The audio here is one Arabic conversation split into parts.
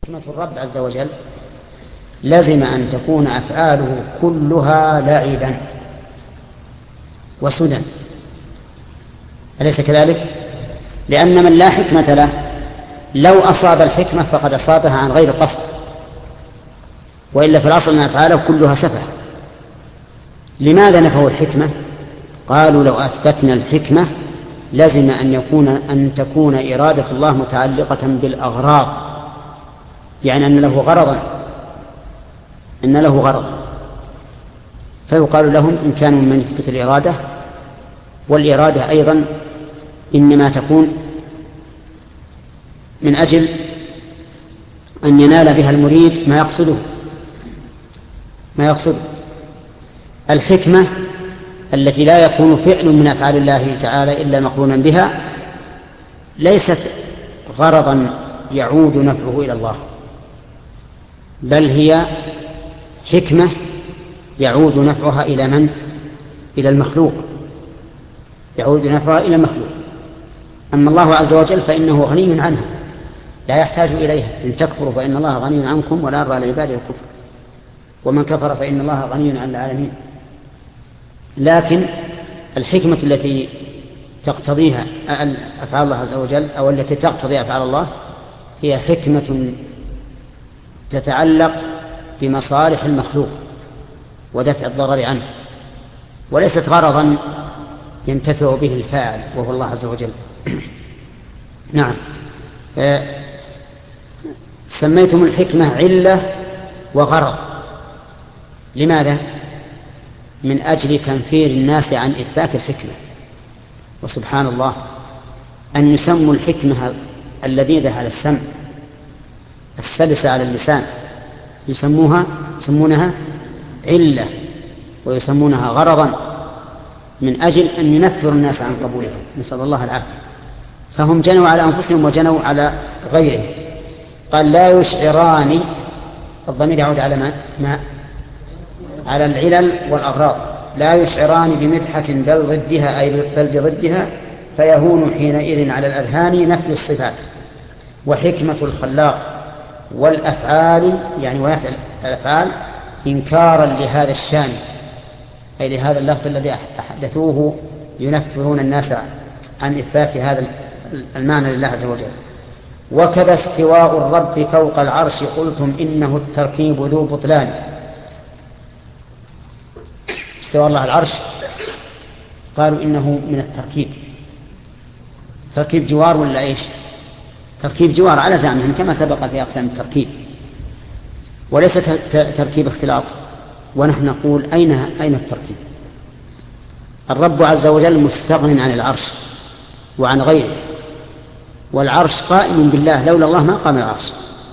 حكمة الرب عز وجل لزم أن تكون أفعاله كلها لعبا وسدى، أليس كذلك؟ لأن من لا حكمة له لو أصاب الحكمة فقد أصابها عن غير قصد، وإلا في الأصل أن أفعاله كلها سفه. لماذا نفوا الحكمة؟ قالوا لو أثبتنا الحكمة لازم أن تكون إرادة الله متعلقة بالأغراض، يعني أن له غرضا، فيقال لهم إن كانوا من يثبت الإرادة، والإرادة أيضا إنما تكون من أجل أن ينال بها المريد ما يقصده. الحكمة التي لا يكون فعل من أفعال الله تعالى إلا مقرونا بها ليست غرضا يعود نفعه إلى الله، بل هي حكمة يعود نفعها إلى من؟ إلى المخلوق، يعود نفعها إلى المخلوق. أما الله عز وجل فإنه غني عنها لا يحتاج إليها، إن تكفروا فإن الله غني عنكم ولا يرضى لعباده الكفر، ومن كفر فإن الله غني عن العالمين. لكن الحكمة التي تقتضيها أفعال الله عز وجل أو التي تقتضي أفعال الله هي حكمة تتعلق بمصالح المخلوق ودفع الضرر عنه، وليست غرضا ينتفع به الفاعل وهو الله عز وجل. نعم، سميتم الحكمة علة وغرض. لماذا؟ من أجل تنفير الناس عن إثبات الحكمة. وسبحان الله أن يسموا الحكمة اللذيذة على السمع السلسة على اللسان يسمونها علة ويسمونها غرضا من أجل أن ينفر الناس عن قبولها، نسأل الله العافية. فهم جنوا على أنفسهم وجنوا على غيرهم. قال لا يشعران، الضمير يعود على ما على العلل والأغراض. لا يشعران بمدحة بل ضدها، أي بل بضدها، فيهون حينئذ على الأذهان نفي الصفات. وحكمة الخلاق والأفعال يعني ونفع الأفعال إنكارا لهذا الشان، أي لهذا اللفظ الذي أحدثوه ينفرون الناس عن إثبات هذا المعنى لله عز وجل. وكذا استواء الرب فوق العرش قلتم إنه التركيب ذو بطلان. استواء الله العرش قالوا إنه من التركيب. تركيب جوار ولا إيش؟ تركيب جوار على زعمهم كما سبق في أقسام التركيب، وليس تركيب اختلاط. ونحن نقول أين التركيب؟ الرب عز وجل مستغن عن العرش وعن غيره، والعرش قائم بالله، لولا الله ما قام العرش.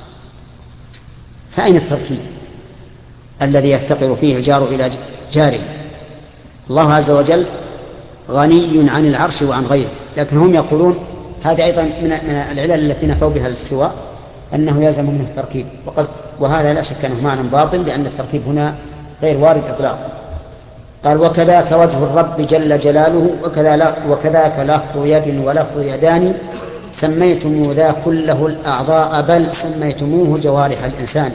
فأين التركيب الذي يفتقر فيه الجار إلى جاره؟ الله عز وجل غني عن العرش وعن غيره، لكن هم يقولون هذا أيضا من العلل التي نفوا بها الاستواء أنه يلزم منه التركيب، وهذا لا شك أنه معنى باطل، لأن التركيب هنا غير وارد إطلاقا. قال وكذاك وجه الرب جل جلاله وكذاك لفظ يد ولفظ يدان سميتم ذا كله الأعضاء بل سميتموه جوارح الإنسان.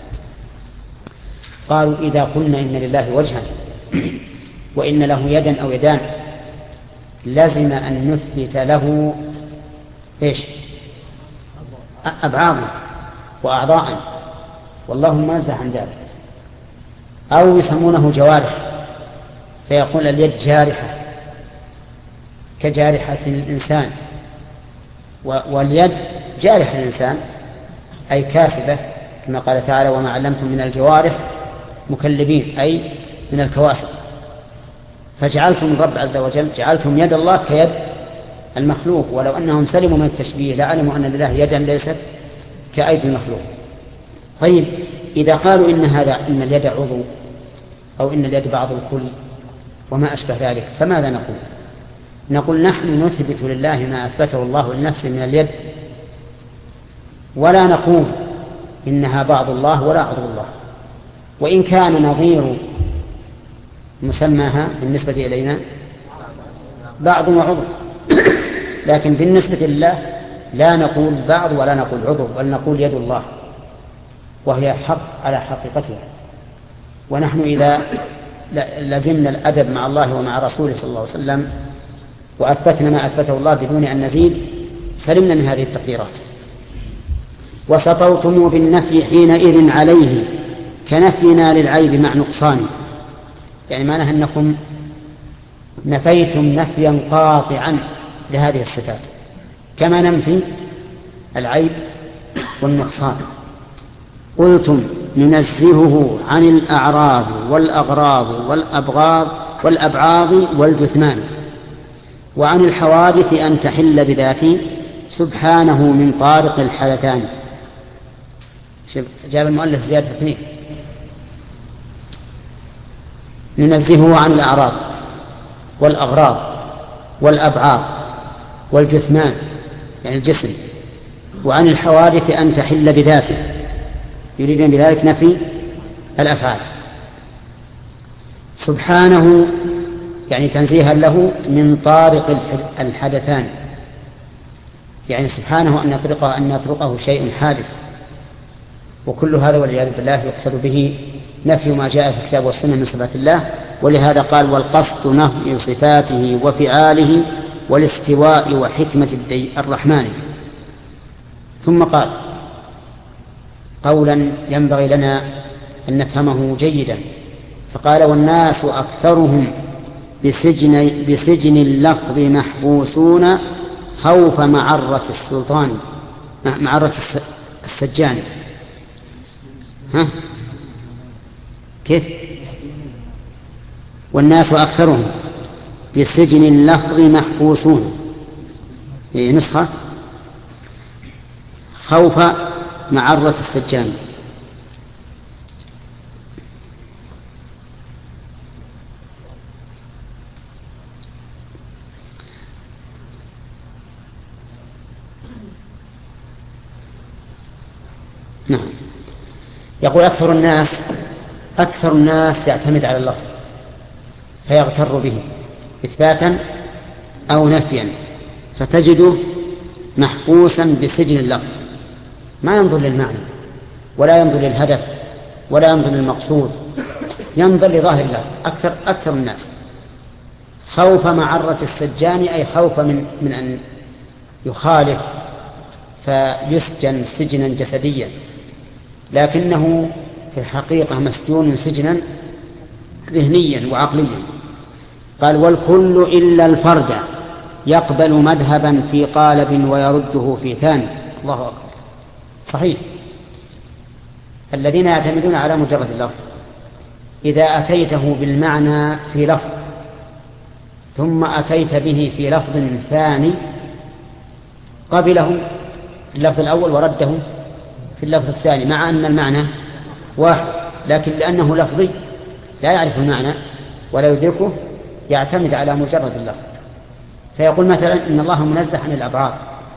قالوا إذا قلنا إن لله وجها وإن له يدا أو يدان لازم أن نثبت له إيش؟ أبعاضا وأعضاء، والله منزه عن ذلك. أو يسمونه جوارح، فيقول اليد جارحة كجارحة الإنسان، واليد جارح الإنسان أي كاسبة، كما قال تعالى وما علمتم من الجوارح مكلبين، أي من الكواسب. فجعلتم الرب عز وجل جعلتم يد الله كيد المخلوق، ولو أنهم سلموا من التشبيه لعلموا أن لله يدا ليست كأيدي المخلوق. طيب إذا قالوا إن اليد عضو أو إن اليد بعض الكل وما أشبه ذلك، فماذا نقول؟ نقول نحن نثبت لله ما أثبته الله لنفسه من اليد، ولا نقول إنها بعض الله ولا عضو الله، وإن كان نظير مسماها بالنسبة إلينا بعض وعضو، لكن بالنسبة لله لا نقول بعض ولا نقول عضو، بل نقول يد الله. وهي حق على حقيقتها. ونحن إذا لزمنا الأدب مع الله ومع رسوله صلى الله عليه وسلم وأثبتنا ما أثبته الله بدون أن نزيد سلمنا من هذه التقديرات. وسطوتم بالنفي حينئذ عليه كنفينا للعيب مع نقصانه، يعني معناها أنكم نفيتم نفيا قاطعا لهذه الصفات كما ننفي العيب والنقصان. قلتم ننزهه عن الأعراض والأغراض والأبعاض والجثمان وعن الحوادث أن تحل بذاته سبحانه من طارق الحدثان. جاب المؤلف زيادة 2. ننزهه عن الأعراض والأغراض والأبعاض والجثمان يعني الجسم وعن الحوادث أن تحل بذاته، يريدون بذلك نفي الأفعال. سبحانه يعني تنزيها له من طارق الحدثان، يعني سبحانه أن يطرقه شيء حادث، وكل هذا والعياذ بالله يقصد به نفي ما جاء في الكتاب والسنة من صفات الله. ولهذا قال والقصد نفي صفاته وفعاله والاستواء وحكمة الرحمن. ثم قال قولا ينبغي لنا أن نفهمه جيدا، فقال والناس أكثرهم بسجن اللفظ محبوسون خوف معرة السلطان معرة السجان. ها كيف؟ والناس أكثرهم بسجن اللفظ محبوسون، نسخة خوف معرة السجان. نعم. يقول أكثر الناس يعتمد على اللفظ فيغتر به إثباتا أو نفيا، فتجده محبوسا بسجن اللفظ، ما ينظر للمعنى ولا ينظر للهدف ولا ينظر للمقصود، ينظر لظاهر الله. أكثر الناس خوف معرة السجان أي خوف من أن يخالف فيسجن سجنا جسديا، لكنه في الحقيقة مسجون سجنا ذهنيا وعقليا. قال والكل إلا الفرد يقبل مذهبا في قالب ويرده في ثاني. الله أكبر. صحيح، الذين يعتمدون على مجرد اللفظ إذا أتيته بالمعنى في لفظ ثم أتيت به في لفظ ثاني قبله في اللفظ الأول ورده في اللفظ الثاني، مع أن المعنى واحد، لكن لأنه لفظي لا يعرف المعنى ولا يدركه يعتمد على مجرد اللفظ. فيقول مثلا إن الله منزه عن الأبعاد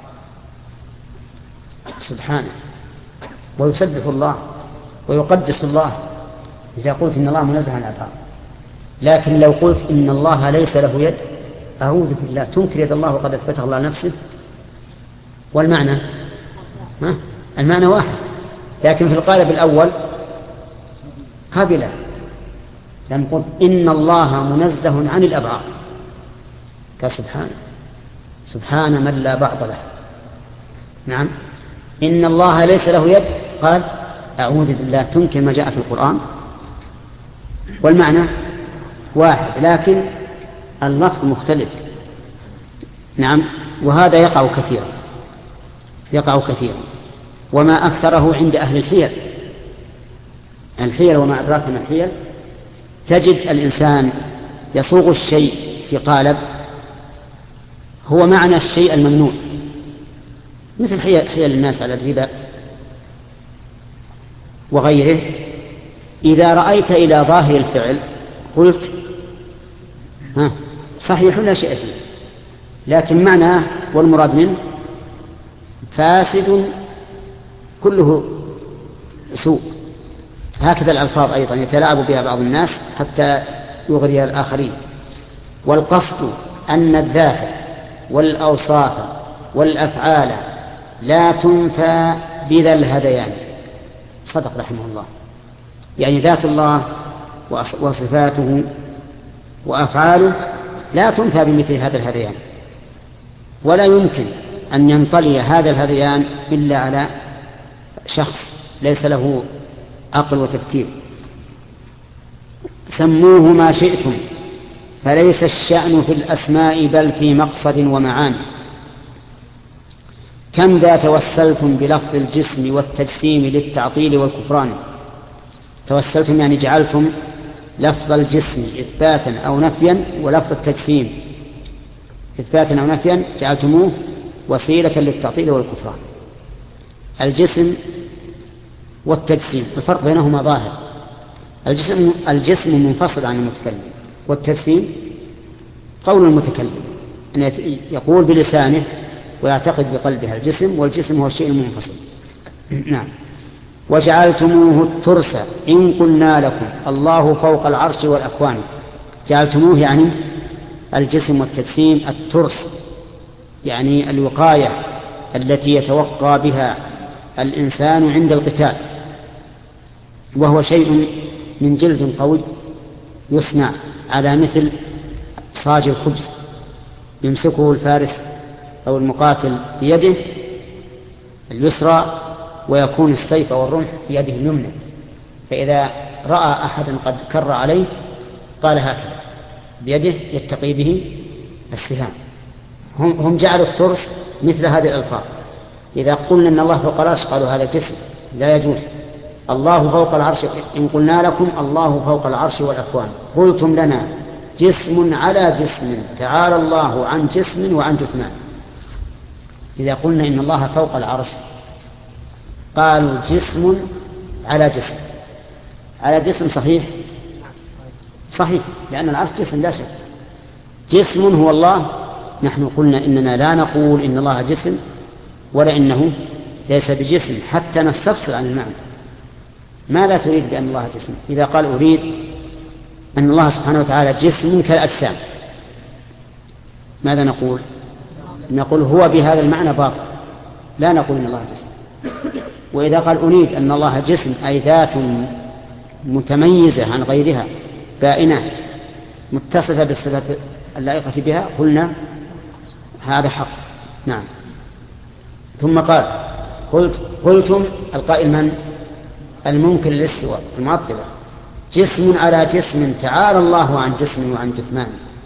سبحانه، ويسبح الله ويقدس الله إذا قلت إن الله منزه عن الأبعاد. لكن لو قلت إن الله ليس له يد أعوذ بالله، تنكر يد الله وقد أثبتها الله نفسه، والمعنى المعنى واحد، لكن في القالب الأول قبله لم قل إن الله منزه عن الأبعاد، كسبحانه سبحان من لا بعض له. نعم. إن الله ليس له يد قال أعوذ بالله، تنكر ما جاء في القرآن، والمعنى واحد لكن اللفظ مختلف. نعم. وهذا يقع كثيرا وما أكثره عند أهل الحيل وما أدراك ما الحيل. تجد الإنسان يصوغ الشيء في قالب هو معنى الشيء الممنوع، مثل حيل الناس على الربا وغيره. إذا رأيت إلى ظاهر الفعل قلت صحيح لا شيء فيه، لكن معناه والمراد منه فاسد كله سوء. هكذا الألفاظ أيضا يتلاعب بها بعض الناس حتى يغري الآخرين. والقصد أن الذات والأوصاف والأفعال لا تنفى بذا الهذيان، صدق رحمه الله. يعني ذات الله وصفاته وأفعاله لا تنفى بمثل هذا الهذيان، ولا يمكن أن ينطلي هذا الهذيان إلا على شخص ليس له عقل وتفكير. سموه ما شئتم فليس الشأن في الأسماء بل في مقصد ومعاني. كم ذا توسلتم بلفظ الجسم والتجسيم للتعطيل والكفران. توسلتم يعني جعلتم لفظ الجسم إثباتا أو نفيا، ولفظ التجسيم إثباتا أو نفيا جعلتموه وسيلة للتعطيل والكفران. الجسم والتجسيم الفرق بينهما ظاهر. الجسم منفصل عن المتكلم، والتجسيم قول المتكلم أن يقول بلسانه ويعتقد بقلبها الجسم، والجسم هو الشيء المنفصل. نعم. وجعلتموه الترس إن قلنا لكم الله فوق العرش والأكوان. جعلتموه يعني الجسم والتجسيم الترس، يعني الوقاية التي يتوقى بها الإنسان عند القتال، وهو شيء من جلد قوي يصنع على مثل صاج الخبز، يمسكه الفارس أو المقاتل بيده اليسرى، ويكون السيف والرمح بيده اليمنى، فإذا رأى أحدا قد كر عليه قال هكذا بيده يتقي به السهام. هم جعلوا الترس مثل هذه الألفاظ. إذا قلنا أن الله فوق العرش قالوا هذا جسم، لا يجوز. الله فوق العرش إن قلنا لكم الله فوق العرش والأكوان. قلتم لنا جسم على جسم تعالى الله عن جسم وعن جثمان. إذا قلنا إن الله فوق العرش قالوا جسم على جسم. على جسم صحيح لأن العرش جسم لا شك. جسم هو الله. نحن قلنا إننا لا نقول إن الله جسم ولا إنه ليس بجسم حتى نستفصل عن المعنى. ماذا تريد بأن الله جسم؟ إذا قال أريد أن الله سبحانه وتعالى جسم كالأجسام ماذا نقول؟ نقول هو بهذا المعنى باطل، لا نقول إن الله جسم. وإذا قال أريد أن الله جسم أي ذات متميزة عن غيرها بائنة متصفة بالصفات اللائقة بها قلنا هذا حق. نعم. ثم قال قلتم القائل من؟ الممكن للاستواء المعطلة. جسم على جسم تعالى الله عن جسم وعن جثمان.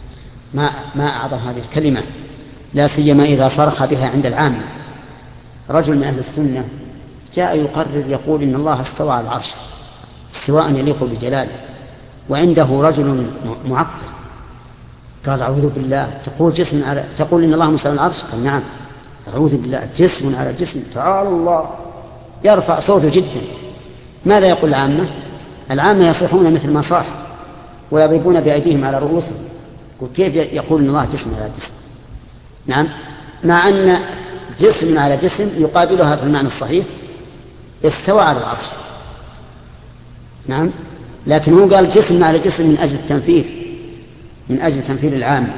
ما أعظم هذه الكلمة، لا سيما إذا صرخ بها عند العامة. رجل من أهل السنة جاء يقرر يقول إن الله استوى على العرش استواء يليق بجلاله، وعنده رجل معطل قال أعوذ بالله تقول إن الله مستوى على العرش؟ قال نعم. أعوذ بالله جسم على جسم تعالى الله. يرفع صوته جدا. ماذا يقول العامة؟ العامة يصيحون مثل ما صاح ويضربون بأيديهم على رؤوسهم. كيف يقول إن الله جسم على جسم؟ نعم، مع أن جسم على جسم يقابلها في المعنى الصحيح استوى على العرش. نعم، لكن هو قال جسم على جسم من أجل تنفير العامة.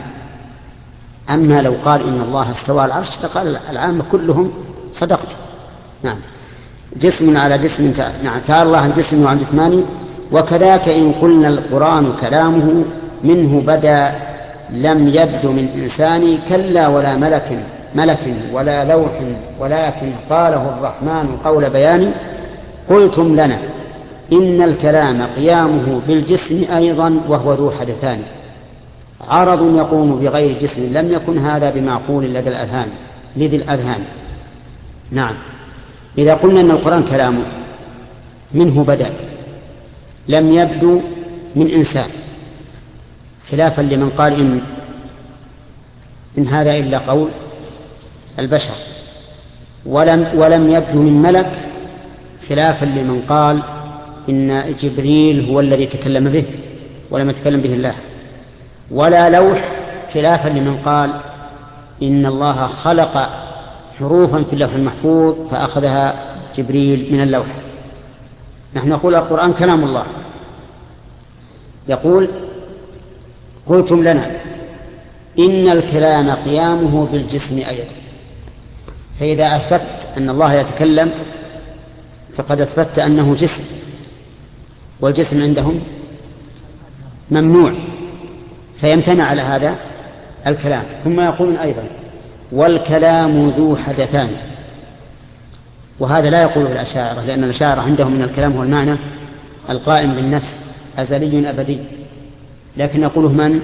أما لو قال إن الله استوى على العرش فقال العامة كلهم صدقت. نعم. جسم على جسم نعم تعالى الله عن جسم وعن جثمان. وكذاك إن قلنا القرآن كلامه منه بدا لم يبد من إنسان كلا ولا ملك ولا لوح ولكن قاله الرحمن قول بيان. قلتم لنا إن الكلام قيامه بالجسم أيضا وهو ذو حدثان. عرض يقوم بغير جسم لم يكن هذا بمعقول لذي الأذهان. نعم. إذا قلنا أن القرآن كلامه منه بدأ لم يبدو من إنسان، خلافا لمن قال إن هذا إلا قول البشر، ولم يبدو من ملك، خلافا لمن قال إن جبريل هو الذي تكلم به ولم يتكلم به الله، ولا لوح، خلافا لمن قال إن الله خلق حروفا في اللوح المحفوظ فأخذها جبريل من اللوح. نحن نقول القرآن كلام الله. يقول قلتم لنا إن الكلام قيامه بالجسم أيضا. فإذا أثبت أن الله يتكلم فقد أثبت أنه جسم، والجسم عندهم ممنوع، فيمتنع على هذا الكلام. ثم يقولون أيضا والكلام ذو حدثان، وهذا لا يقوله الأشاعرة، لأن الأشاعرة عندهم من الكلام هو المعنى القائم بالنفس أزلي أبدي، لكن يقوله من؟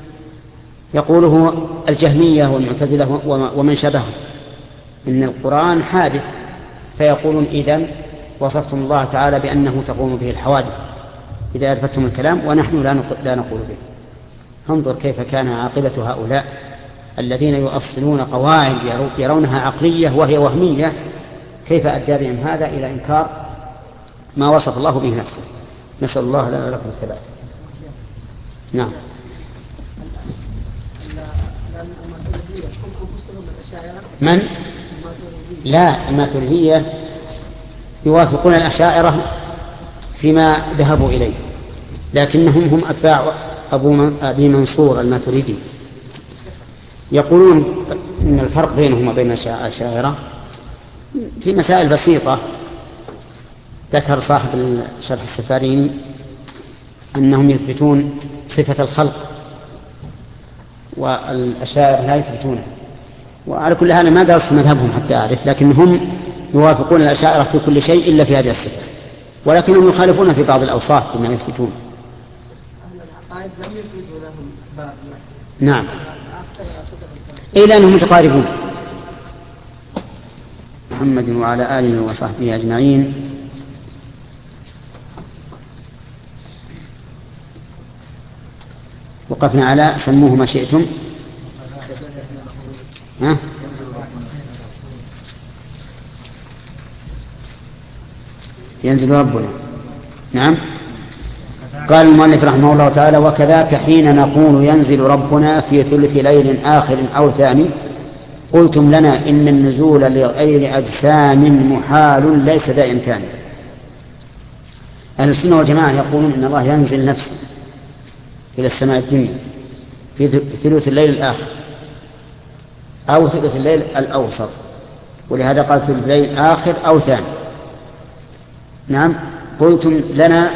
يقوله الجهمية والمعتزلة ومن شبهه، إن القرآن حادث، فيقولون إذن وصفتم الله تعالى بأنه تقوم به الحوادث إذا أثبتم الكلام، ونحن لا نقول به. انظر كيف كان عاقبة هؤلاء الذين يؤصلون قواعد يرونها عقلية وهي وهمية، كيف أدى بهم هذا إلى إنكار ما وصف الله به نفسه. نسأل الله لنا ولكم الثبات. نعم. من؟ لا، الماتريدية يوافقون الأشاعرة فيما ذهبوا إليه، لكنهم هم أتباع أبي منصور الماتريدي. يقولون إن الفرق بينهم وبين الأشاعرة في مسائل بسيطة. ذكر صاحب شرح السفاريني أنهم يثبتون صفة الخلق والأشاعرة لا يثبتونه، وعلى كل حال ما درست مذهبهم حتى أعرف، لكنهم يوافقون الأشاعرة في كل شيء إلا في هذه الصفة، ولكنهم يخالفون في بعض الأوصاف بما يثبتون. نعم، إلا أنهم متقاربون. محمد وعلى آله وصحبه أجمعين. وقفنا على سموه ما شئتم. ينزل ربنا. نعم. قال المؤلف رحمه الله تعالى: وكذاك حين نقول ينزل ربنا في ثلث ليل آخر أو ثاني قلتم لنا إن النزول لغير أجسام محال ليس ذا إمكان. أهل السنة والجماعة يقولون إن الله ينزل نفسه إلى السماء الدنيا في ثلث الليل الآخر أو ثلث الليل الأوسط، ولهذا قال ثلث الليل آخر أو ثاني. نعم. قلتم لنا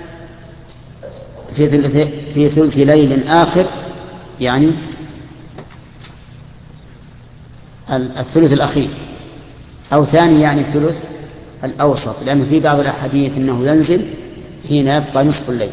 في ثلث ليل آخر، يعني الثلث الأخير، أو ثاني يعني الثلث الأوسط، لأنه في بعض الأحاديث أنه ينزل حين يبقى نصف الليل.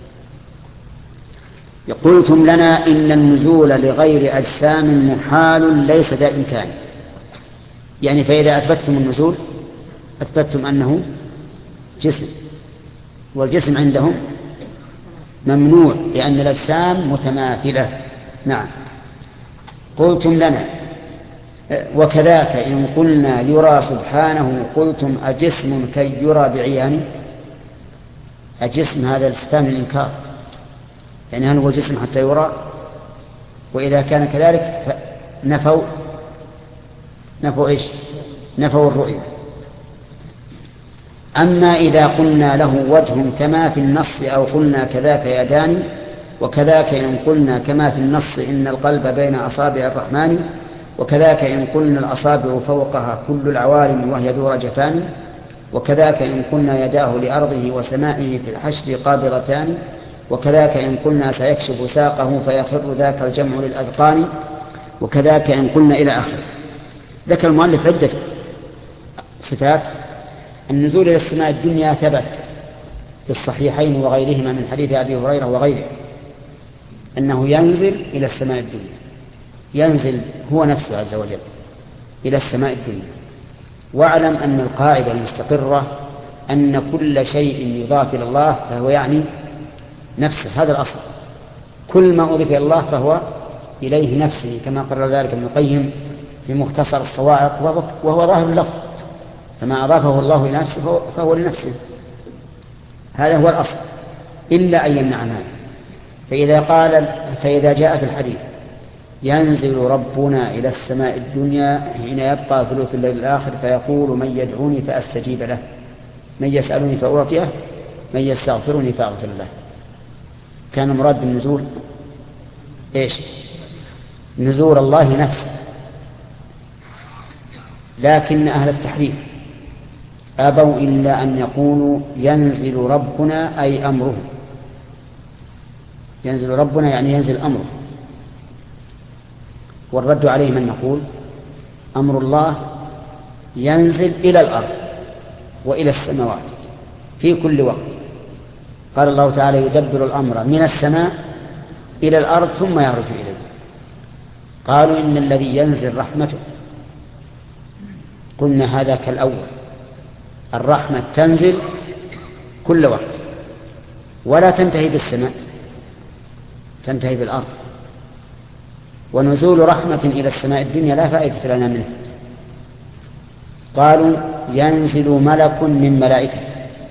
قلتم لنا إن النزول لغير أجسام محال ليس ذا إمكان، يعني فإذا أثبتتم النزول أثبتتم أنه جسم، والجسم عندهم ممنوع لأن الأجسام متماثلة. نعم. قلتم لنا وكذاك إن قلنا يرى سبحانه قلتم أجسم كي يرى بعيانه. أجسم هذا الاستفهام للإنكار، يعني هل هو جسم حتى يرى؟ وإذا كان كذلك نفوا إيش؟ نفوا الرؤية. أما إذا قلنا له وجه كما في النص أو قلنا كذاك يدان، وكذاك إن قلنا كما في النص إن القلب بين أصابع الرحمن، وكذاك إن قلنا الأصابع فوقها كل العوالم وهي ذو رجفان، وكذاك إن قلنا يداه لأرضه وسمائه في الحشر قابضتان، وكذاك إن قلنا سيكشف ساقه فيخر ذاك الجمع للأذقان، وكذاك إن قلنا إلى آخره. ذكر المؤلف عدة صفات. النزول إلى السماء الدنيا ثبت في الصحيحين وغيرهما من حديث أبي هريرة وغيره أنه ينزل إلى السماء الدنيا، ينزل هو نفسه عز وجل إلى السماء الدنيا. واعلم أن القاعدة المستقرة أن كل شيء يضاف إلى الله فهو يعني نفسه، هذا الأصل. كل ما أضيف إلى الله فهو إليه نفسه، كما قرر ذلك ابن القيم في مختصر الصواعق، وهو ظاهر اللفظ، فما أضافه الله إلى نفسه فهو لنفسه، هذا هو الأصل، إلا أن يمنع مانع. فإذا جاء في الحديث ينزل ربنا إلى السماء الدنيا حين يبقى ثلث الليل الآخر فيقول من يدعوني فأستجيب له، من يسألني فأعطيه، من يستغفرني فأغفر له، كان مراد بالنزول إيش؟ نزول الله نفسه. لكن أهل التحريف أبوا إلا أن يقولوا ينزل ربنا أي أمره. ينزل ربنا يعني ينزل أمره. والرد عليه من نقول أمر الله ينزل إلى الأرض وإلى السماوات في كل وقت. قال الله تعالى يدبر الأمر من السماء إلى الأرض ثم يعرج إليه. قالوا إن الذي ينزل رحمته. قلنا هذا كالأول، الرحمة تنزل كل وقت ولا تنتهي بالسماء، تنتهي بالأرض. ونزول رحمة إلى السماء الدنيا لا فائدة لنا منه. قالوا ينزل ملك من ملائكته.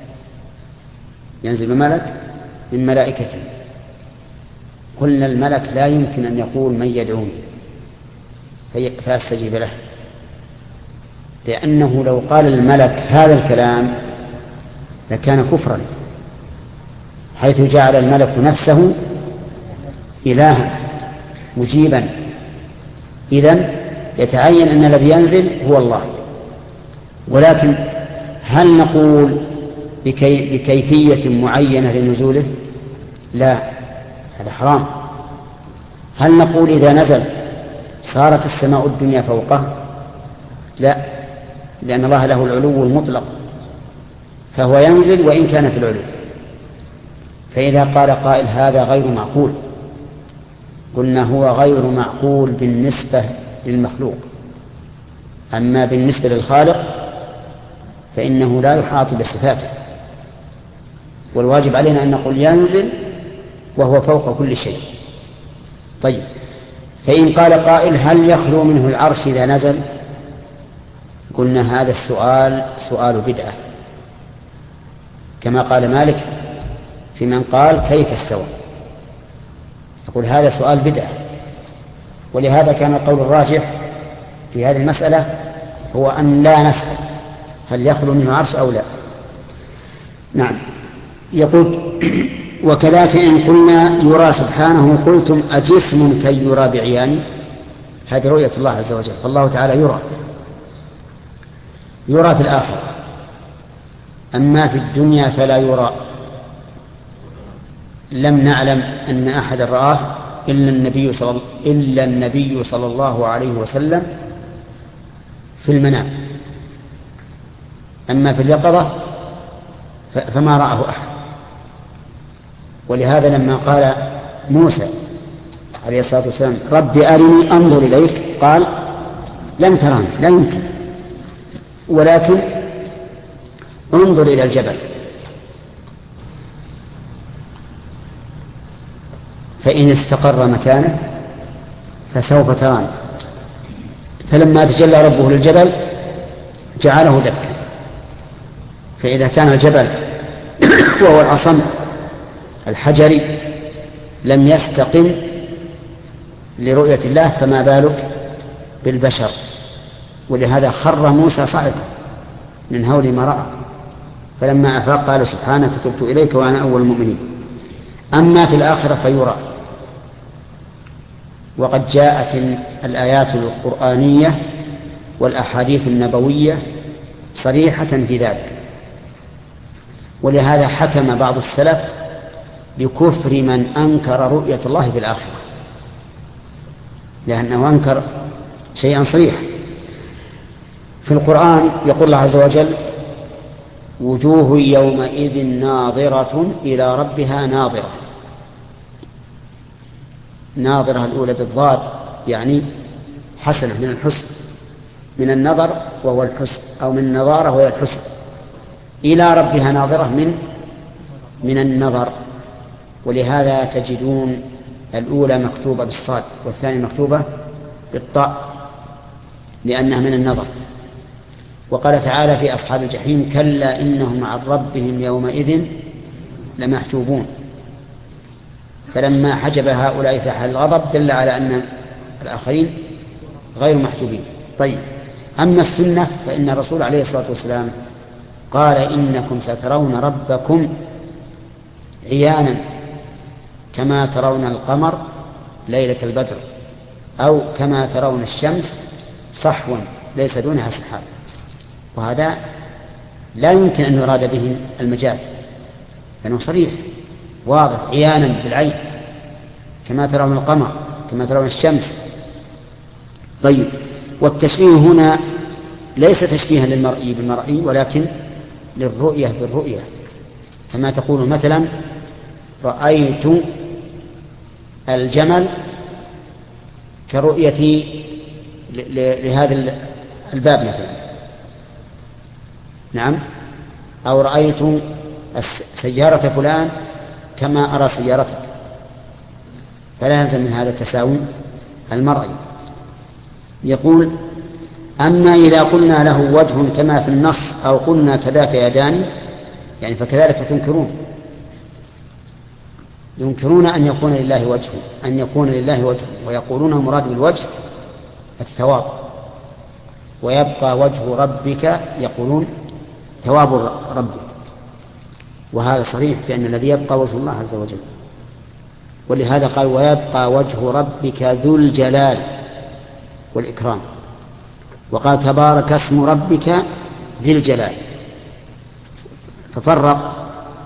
ينزل ملك من ملائكته. قلنا الملك لا يمكن أن يقول من يدعوني فيستجيب له، لأنه لو قال الملك هذا الكلام لكان كفرا، حيث جعل الملك نفسه إلها مجيبا. إذن يتعين أن الذي ينزل هو الله. ولكن هل نقول بكيفية معينة لنزوله؟ لا، هذا حرام. هل نقول إذا نزل صارت السماء الدنيا فوقه؟ لا، لأن الله له العلو المطلق، فهو ينزل وإن كان في العلو. فإذا قال قائل هذا غير معقول، قلنا هو غير معقول بالنسبة للمخلوق، أما بالنسبة للخالق فإنه لا يحاط بصفاته. والواجب علينا أن نقول ينزل وهو فوق كل شيء. طيب، فإن قال قائل هل يخلو منه العرش إذا نزل؟ قلنا هذا السؤال سؤال بدعة، كما قال مالك في من قال كيف استوى. يقول هذا سؤال بدعة. ولهذا كان القول الراجح في هذه المسألة هو أن لا نسأل هل يخلو منه عرش أو لا. نعم. يقول وكذلك إن قلنا يرى سبحانه قلتم أجسم كي يرى بعيان. هذه رؤية الله عز وجل، فالله تعالى يرى في الآخرة، أما في الدنيا فلا يرى. لم نعلم أن أحد رآه إلا النبي صلى الله عليه وسلم في المنام، أما في اليقظة فما رآه أحد. ولهذا لما قال موسى عليه الصلاة والسلام رب أرني أنظر إليك، قال لم تراني، لا يمكن، ولكن انظر إلى الجبل فإن استقر مكانه فسوف تراني. فلما تجلى ربه للجبل جعله دكا. فإذا كان الجبل وهو العصم الحجري لم يستقم لرؤية الله فما بالك بالبشر. ولهذا خر موسى صعقا من هول ما رأى، فلما أفاق قال سبحانك تبت إليك وأنا أول المؤمنين. أما في الآخرة فيرى. وقد جاءت الآيات القرآنية والأحاديث النبوية صريحة في ذلك. ولهذا حكم بعض السلف بكفر من أنكر رؤية الله في الآخرة، لأنه أنكر شيئا صريحا. في القرآن يقول الله عز وجل وجوه يومئذ ناظرة إلى ربها ناظرة. ناظرة الأولى بالضاد يعني حسنة من الحسن، من النظر وهو الحسن، أو من النظارة وهي الحسن. إلى ربها ناظرة من النظر. ولهذا تجدون الأولى مكتوبة بالصاد والثانية مكتوبة بالطاء لأنها من النظر. وقال تعالى في أصحاب الجحيم كلا إنهم عن ربهم يومئذ لمحجوبون. فلما حجب هؤلاء فحل الغضب دل على أن الآخرين غير محجوبين. طيب، أما السنة فإن الرسول عليه الصلاة والسلام قال إنكم سترون ربكم عيانا كما ترون القمر ليلة البدر، أو كما ترون الشمس صحوا ليس دونها سحاب. وهذا لا يمكن أن يراد به المجاز لأنه صريح واضح عيانا بالعين كما ترون القمر كما ترون الشمس. طيب، والتشبيه هنا ليس تشبيها للمرئي بالمرئي ولكن للرؤية بالرؤية، كما تقول مثلا رأيت الجمل كرؤيتي لهذا الباب مثلا، نعم، أو رأيت سيارة فلان كما أرى سيارتك، فلا يلزم من هذا التساوي المرئي. يقول أما إذا قلنا له وجه كما في النص أو قلنا كذاك يدان، يعني فكذلك ينكرون أن يكون لله وجه ويقولون المراد بالوجه الثواب، ويبقى وجه ربك يقولون ثواب ربك، وهذا صريح بأن الذي يبقى وجه الله عز وجل. ولهذا قال ويبقى وجه ربك ذو الجلال والإكرام، وقال تبارك اسم ربك ذي الجلال، ففرق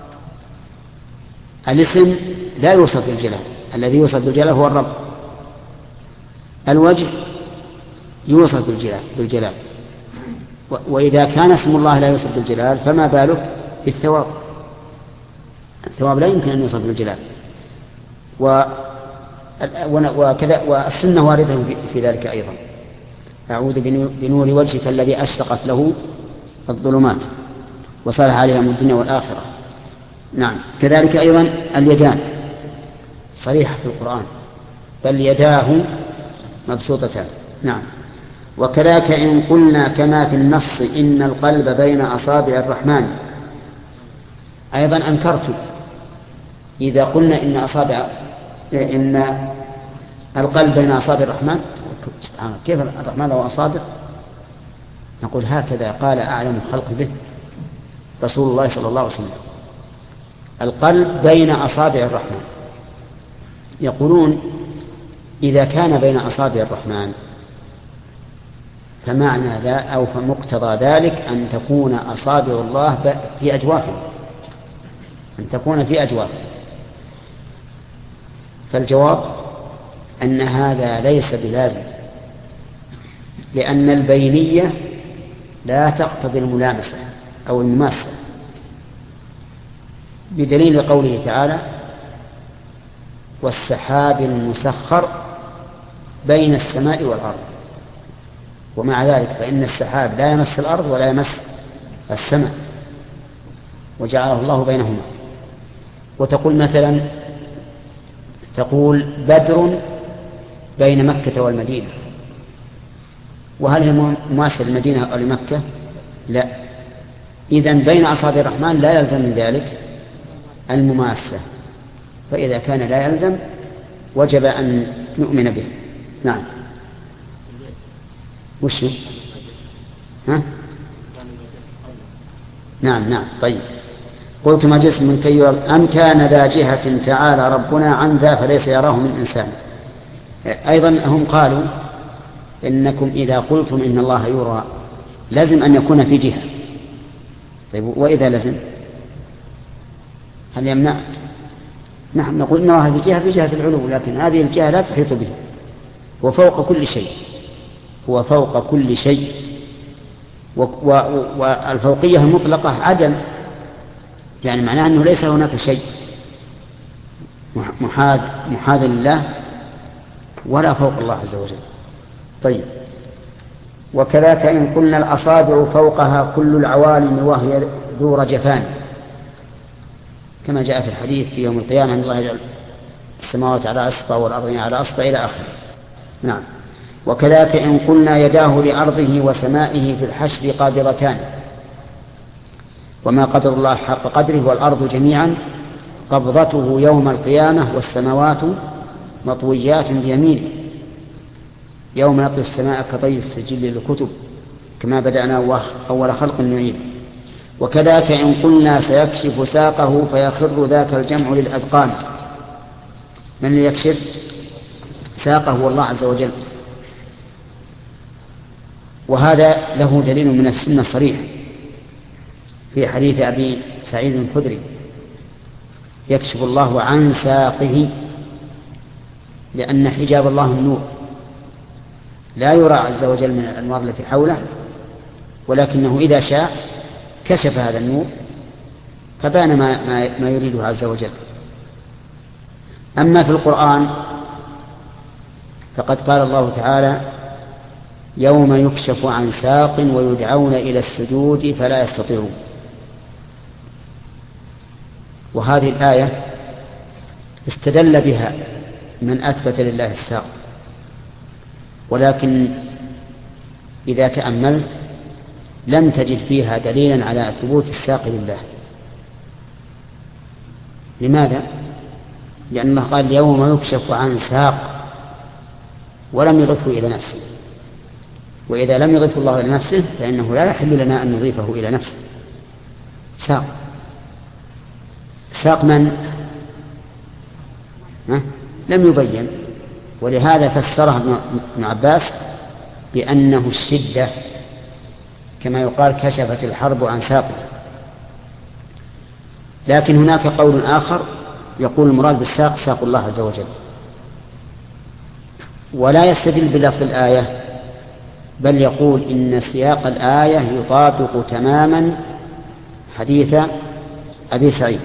الاسم لا يوصف بالجلال، الذي يوصف بالجلال هو الرب، الوجه يوصف بالجلال وإذا كان اسم الله لا يوصف بالجلال فما بالك بالثواب؟ الثواب لا يمكن أن يوصف بالجلال. وكذا والسنة واردة في ذلك أيضا، أعوذ بنور وجهك الذي أشرقت له الظلمات وصلح عليها من الدنيا والآخرة. نعم، كذلك أيضا اليدان صريحة في القرآن، بل يداه مبسوطتان. نعم، وكذلك إن قلنا كما في النص إن القلب بين أصابع الرحمن، أيضا أنكرت إذا قلنا إن القلب بين أصابع الرحمن، كيف الرحمن له أصابع؟ نقول هكذا قال أعلم الخلق به رسول الله صلى الله عليه وسلم، القلب بين أصابع الرحمن. يقولون إذا كان بين أصابع الرحمن فمعنى ذا أو فمقتضى ذلك أن تكون أصابع الله في أجوافه، أن تكون في أجوافه. فالجواب أن هذا ليس بلازم، لأن البينية لا تقتضي الملامسة أو المماسة، بدليل قوله تعالى والسحاب المسخر بين السماء والأرض. ومع ذلك فإن السحاب لا يمس الأرض ولا يمس السماء، وجعله الله بينهما. وتقول مثلا بدر بين مكة والمدينة، وهل هي مماثلة للمدينة أو لمكة؟ لا. إذن بين أصابع الرحمن لا يلزم من ذلك المماثلة، فإذا كان لا يلزم وجب أن نؤمن به. نعم، وش ها؟ نعم. طيب، قلت ما جسم من كي أم كان ذا جهة تعالى ربنا عن ذا فليس يراه من إنسان. أيضا هم قالوا إنكم إذا قلتم إن الله يرى لازم أن يكون في جهة. طيب، وإذا لازم هل يمنع؟ نحن نقول إن الله في جهة العلو، لكن هذه الجهة لا تحيط به، هو فوق كل شيء. والفوقية المطلقة عدم، يعني معناه أنه ليس هناك شيء محاذ لله ولا فوق الله عز وجل. طيب، وكذلك إن قلنا الأصابع فوقها كل العوالم وهي ذو رجفان، كما جاء في الحديث في يوم القيامة أن الله يجعل السماوات على أصبع والأرضين على أصبع إلى آخره. نعم، وكذلك إن قلنا يداه لأرضه وسمائه في الحشر قابضتان، وما قدر الله حق قدره والأرض جميعا قبضته يوم القيامة والسماوات مطويات بيمينه يوم نطوي السماء كطي السجل للكتب كما بدأنا أول خلق نعيد. وكذلك إن قلنا سيكشف ساقه فيخر ذاك الجمع للأذقان، من يكشف ساقه هو الله عز وجل، وهذا له دليل من السنة صريح في حديث أبي سعيد الخدري: يكشف الله عن ساقه، لأن حجاب الله النور لا يرى عز وجل من الأنوار التي حوله، ولكنه إذا شاء كشف هذا النور فبان ما يريده عز وجل. أما في القرآن فقد قال الله تعالى: يوم يكشف عن ساق ويدعون إلى السجود فلا يستطيعون. وهذه الآية استدل بها من أثبت لله الساق، ولكن إذا تأملت لم تجد فيها دليلا على ثبوت الساق لله. لماذا؟ لأن الله قال: يوم يكشف عن ساق، ولم يضفه إلى نفسه، وإذا لم يضفه الله إلى نفسه فإنه لا يحل لنا أن نضيفه إلى نفسه. ساق من؟ لم يبين، ولهذا فسرها ابن عباس بأنه الشدة، كما يقال: كشفت الحرب عن ساقه. لكن هناك قول آخر يقول المراد بالساق ساق الله عز وجل، ولا يستدل بلفظ الآية، بل يقول إن سياق الآية يطابق تماما حديث أبي سعيد،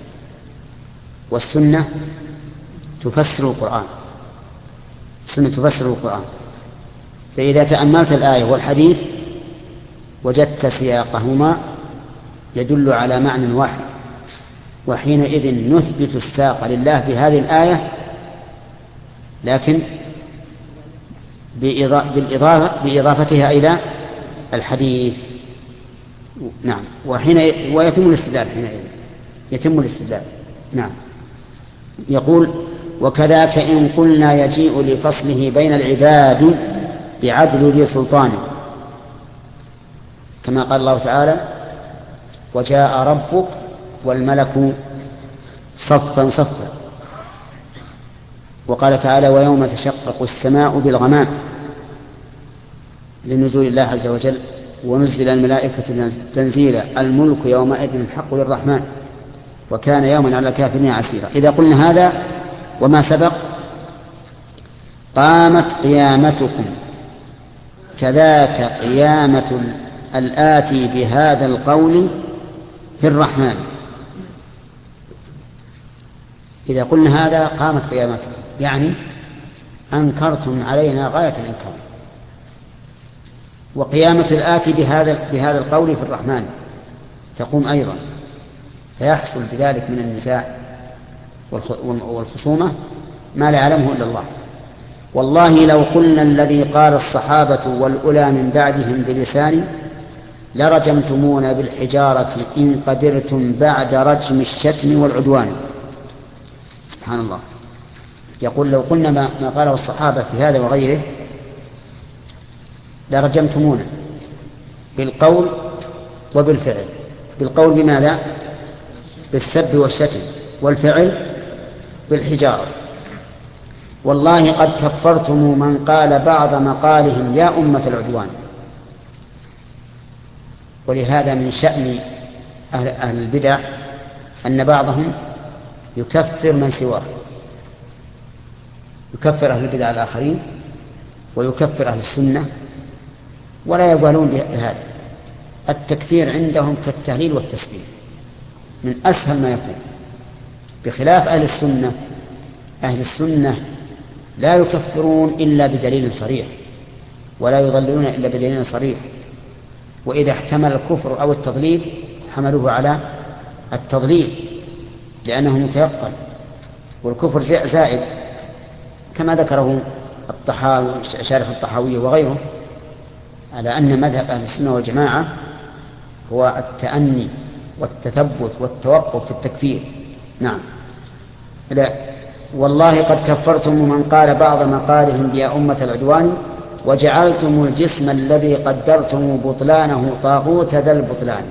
والسنة تفسر القرآن. السنة تفسر القرآن، فإذا تأملت الآية والحديث وجدت سياقهما يدل على معنى واحد، وحينئذ نثبت الساق لله بهذه الآية، لكن بإضافتها إلى الحديث. نعم. ويتم الاستدلال حينئذ، يتم الاستدلال. نعم. يقول: وكذاك إن قلنا يجيء لفصله بين العباد بعدل ذي سلطان، كما قال الله تعالى: وجاء ربك والملك صفا صفا. وقال تعالى: ويوم تشقق السماء بالغمام، لنزول الله عز وجل: ونزل الملائكة تنزيلا، الملك يومئذ الحق للرحمن وكان يوما على الكافرين عسيرا. إذا قلنا هذا وما سبق قامت قيامتكم، كذاك قيامة الآتي بهذا القول في الرحمن. إذا قلنا هذا قامت قيامتكم، يعني أنكرتم علينا غاية الإنكار. وقيامة الآتي بهذا القول في الرحمن تقوم أيضا، فيحصل بذلك من النزاع والخصومة ما لا يعلمه إلا الله. والله لو قلنا الذي قال الصحابة والأولى من بعدهم بلسان لرجمتمونا بالحجارة إن قدرتم بعد رجم الشتم والعدوان. سبحان الله. يقول: لو قلنا ما قاله الصحابة في هذا وغيره لرجمتمونا بالقول وبالفعل. بالقول بماذا؟ بالسب والشتم، والفعل بالحجارة. والله قد كفرتم من قال بعض مقالهم يا أمة العدوان. ولهذا من شأن أهل البدع أن بعضهم يكفر من سواه، يكفر أهل البدع الآخرين ويكفر أهل السنة، ولا يبالون بهذا. التكفير عندهم كالتهليل والتسبيح، من أسهل ما يكون، بخلاف أهل السنة. أهل السنة لا يكفرون إلا بدليل صريح، ولا يضللون إلا بدليل صريح. وإذا احتمل الكفر أو التضليل حملوه على التضليل لأنه متيقن، والكفر زائد، كما ذكره الطحاوي شارح الطحاوية وغيره، على أن مذهب أهل السنة والجماعة هو التأني والتثبت والتوقف في التكفير. نعم. لا، والله قد كفرتم من قال بعض مقالهم يا أمة العدوان وجعلتم الجسم الذي قدرتم بطلانه طاغوت ذا البطلان.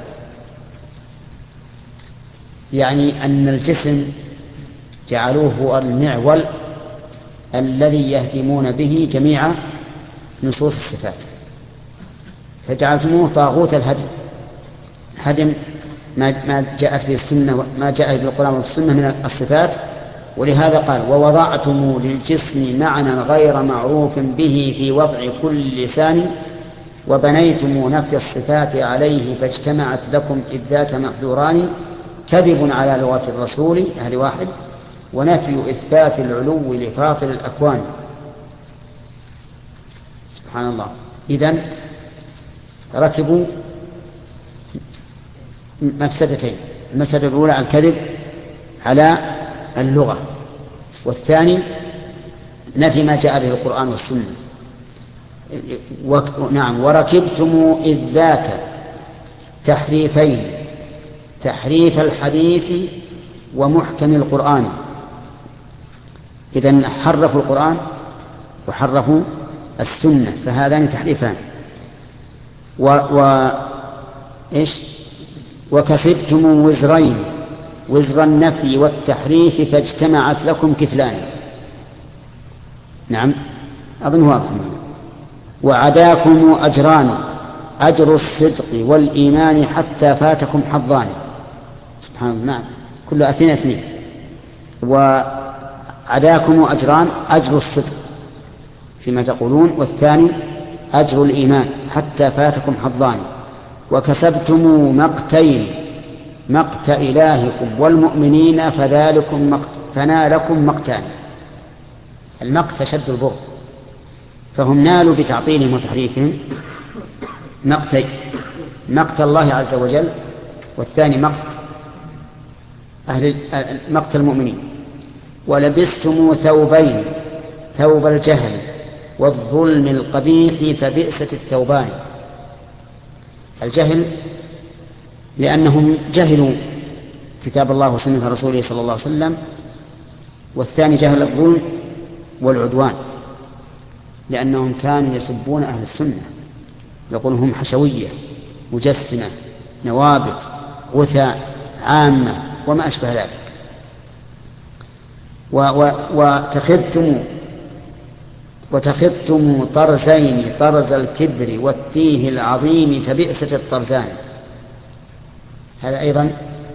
يعني أن الجسم جعلوه هو المعول الذي يهدمون به جميع نصوص الصفات، فجعلتموه طاغوت الهدم، هدم ما جاءت به السنة، ما جاء به القرآن والسنة من الصفات. ولهذا قال: ووضعتم للجسم معنى غير معروف به في وضع كل لسان، وبنيتم نفي الصفات عليه فاجتمعت لكم إذ ذاك محذوران، كذب على لغة الرسول هذه واحد، ونفي إثبات العلو لفاطر الأكوان. سبحان الله. إذن ركبوا مفسدتين: المفسدة الأولى الكذب على اللغة، والثاني نفي ما جاء به القرآن والسنة. نعم. وركبتم إذ ذاك تحريفين: تحريف الحديث ومحكم القرآن. إذن حرفوا القرآن وحرفوا السنة، فهذان تحريفان. وكسبتم وزرين: وزر النفي والتحريف فاجتمعت لكم كفلان. نعم، أظن واضح. وعداكم أجران: أجر الصدق والإيمان حتى فاتكم حظان. سبحان الله. نعم، كل اثنين. وعداكم أجران: أجر الصدق فيما تقولون، والثاني أجر الإيمان حتى فاتكم حظان. وكسبتم مقتين: مقت إلهكم والمؤمنين فنالكم مقتان. المقت شد البغض، فهم نالوا بتعطيلهم وتحريفهم مقتين: مقت الله عز وجل، والثاني مقت المؤمنين. ولبستم ثوبين: ثوب الجهل والظلم القبيح فبئست الثوبان. الجهل لأنهم جهلوا كتاب الله وسنة رسوله صلى الله عليه وسلم، والثاني جهل الظلم والعدوان لأنهم كانوا يسبون أهل السنة، يقولون هم حشوية، مجسمة، نوابت، غثاء، عامة، وما أشبه ذلك. وتخذتم طرزين: طرز الكبر والتيه العظيم فبئست الطرزان. هذا أيضا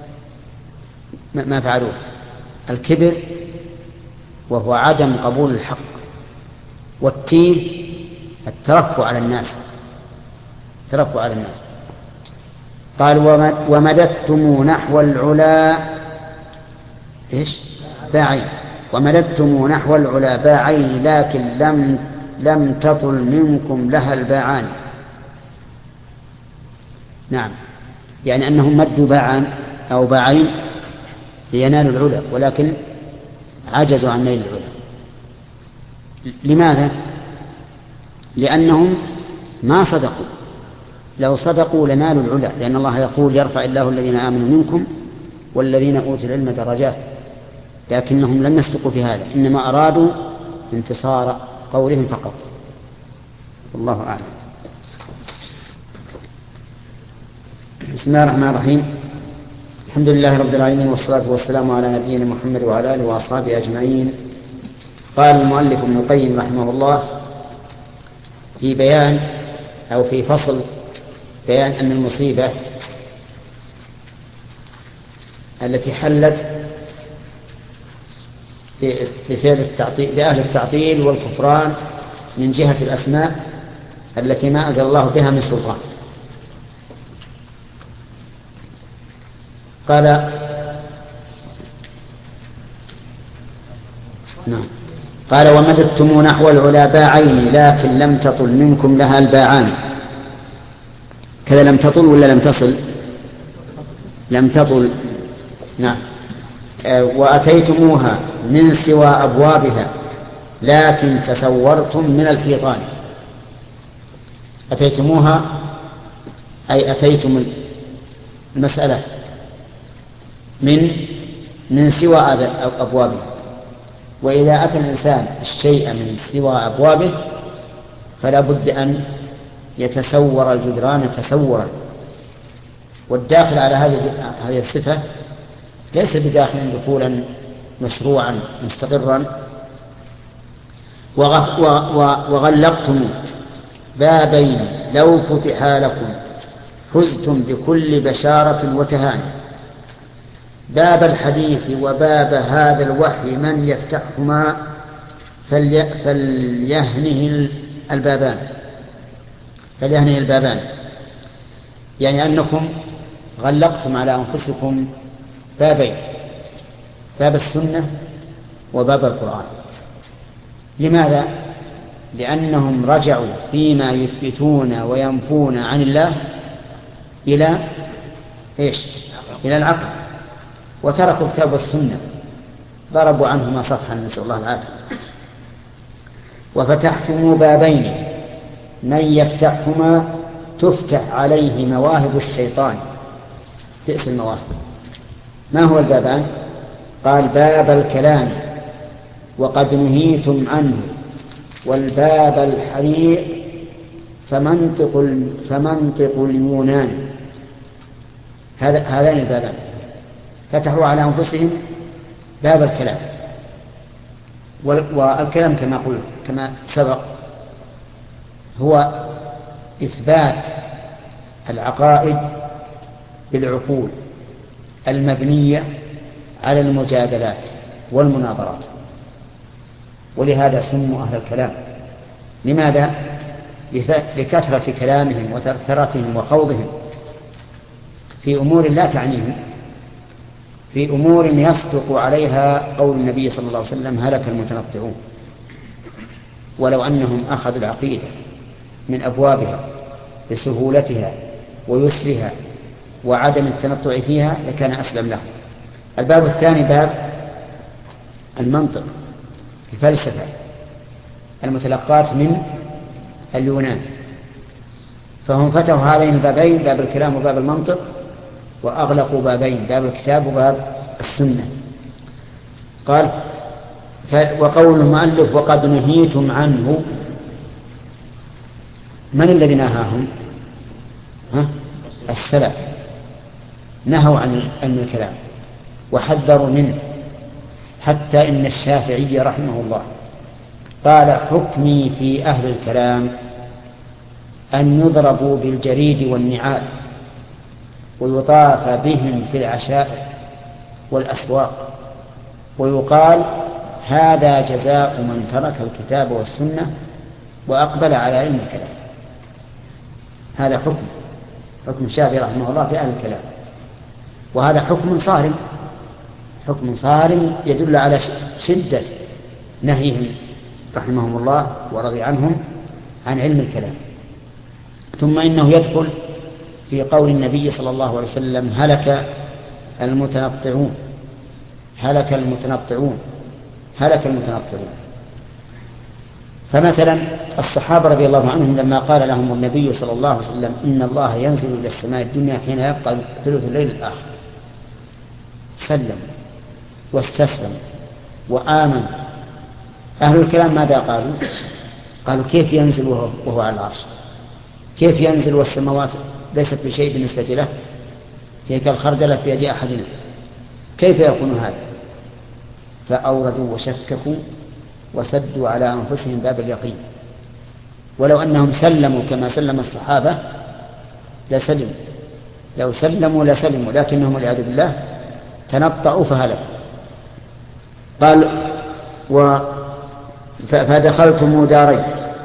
ما فعلوه: الكبر وهو عدم قبول الحق، والتيه الترفع على الناس. قال: ومددتم نحو العلا باعين. ومددتم نحو العلا باعين لكن لم تطل منكم لها الباعان. نعم، يعني أنهم مدوا باعان أو باعين لينالوا العلا، ولكن عجزوا عن نيل العلا. لماذا؟ لأنهم ما صدقوا. لو صدقوا لنالوا العلا، لأن الله يقول: يرفع الله الذين آمنوا منكم والذين أوتوا العلم درجات. لكنهم لم يصدقوا في هذا، إنما أرادوا انتصار قولهم فقط. والله أعلم. بسم الله الرحمن الرحيم. الحمد لله رب العالمين، والصلاة والسلام على نبينا محمد وعلى آله وأصحابه أجمعين. قال المؤلف ابن القيم رحمه الله في بيان أو في فصل بيان أن المصيبة التي حلت بفعل التعطيل لأهل التعطيل والكفران من جهة الأسماء التي ما أنزل الله بها من سلطان. قال: ومددتم نحو العلا باعين لكن لم تطل منكم لها الباعان. كذا لم تطل ولا لم تصل؟ لم تطل. نعم. وأتيتموها من سوى أبوابها لكن تسورتم من الحيطان. أتيتموها أي أتيتم المسألة من سوى أبوابها. وإذا أتى الإنسان الشيء من سوى أبوابه فلا بد أن يتسور الجدران تسورا. والداخل على هذه الصفة ليس بداخل دخولا مشروعا مستقرا. وغلقتم بابين لو فتحا لكم فزتم بكل بشارة وتهاني. باب الحديث وباب هذا الوحي من يفتحهما فليهنه البابان، يعني أنكم غلقتم على أنفسكم بابين، باب السنة وباب القرآن. لماذا؟ لأنهم رجعوا فيما يثبتون وينفون عن الله إلى العقل، وتركوا الكتاب والسنة، ضربوا عنهما صفحا، نسأل الله العافية. وفتحتم بابين من يفتحهما تفتح عليه مواهب الشيطان. بئس المواهب. ما هو البابان؟ قال باب الكلام وقد نهيتم عنه، والباب الحريق فمنطق اليونان. هذان البابان فتحوا على أنفسهم باب الكلام. والكلام كما سبق هو إثبات العقائد بالعقول المبنية على المجادلات والمناظرات، ولهذا سموا أهل الكلام. لماذا؟ لكثرة كلامهم وترثرتهم وخوضهم في أمور لا تعنيهم، في أمور يصدق عليها قول النبي صلى الله عليه وسلم هلك المتنطعون. ولو أنهم أخذوا العقيدة من أبوابها بسهولتها ويسرها وعدم التنطع فيها لكان أسلم لهم. الباب الثاني باب المنطق، الفلسفة المتلقات من اليونان، فهم فتحوا هذين البابين، باب الكلام وباب المنطق، وأغلقوا بابين، باب الكتاب وباب السنة. قال وقول المؤلف وقد نهيتم عنه، من الذي نهاهم؟ السلف نهوا عن الكلام وحذروا منه، حتى إن الشافعي رحمه الله قال حكمي في أهل الكلام أن يضربوا بالجريد والنعال ويطاف بهم في العشائر والأسواق، ويقال هذا جزاء من ترك الكتاب والسنة وأقبل على علم الكلام. هذا حكم الشافعي رحمه الله في أهل الكلام، وهذا حكم صارم يدل على شدة نهيهم رحمهم الله ورضي عنهم عن علم الكلام. ثم إنه يدخل في قول النبي صلى الله عليه وسلم هلك المتنطعون. فمثلا الصحابة رضي الله عنهم لما قال لهم النبي صلى الله عليه وسلم إن الله ينزل إلى السماء الدنيا حين يبقى ثلث الليل الآخر، سلم واستسلم وآمن. أهل الكلام ماذا قالوا كيف ينزل وهو على العرش؟ كيف ينزل والسماوات ليست بشيء بالنسبة له، هي كالخردلة في يد أحدنا، كيف يكون هذا؟ فأوردوا وشككوا وسدوا على أنفسهم باب اليقين. ولو أنهم سلموا كما سلم الصحابة لسلموا، لو سلموا لسلموا، لكنهم والعياذ بالله تنطعوا فهلكوا. قال فدخلتم دارين،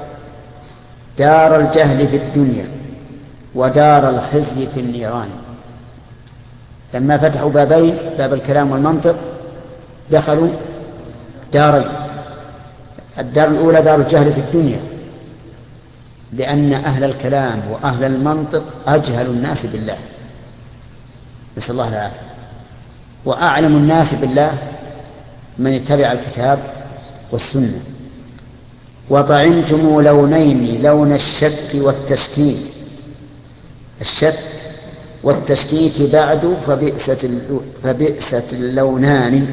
دار الجهل في الدنيا ودار الخزي في النيران. لما فتحوا بابين، باب الكلام والمنطق، دخلوا دارين. الدار الأولى دار الجهل في الدنيا، لأن أهل الكلام وأهل المنطق أجهل الناس بالله، نسأل الله العافية. وأعلم الناس بالله من يتبع الكتاب والسنة. وطعنتم لونين، لون الشك والتشكيك. الشك والتشكيك بعد فبئست اللونان.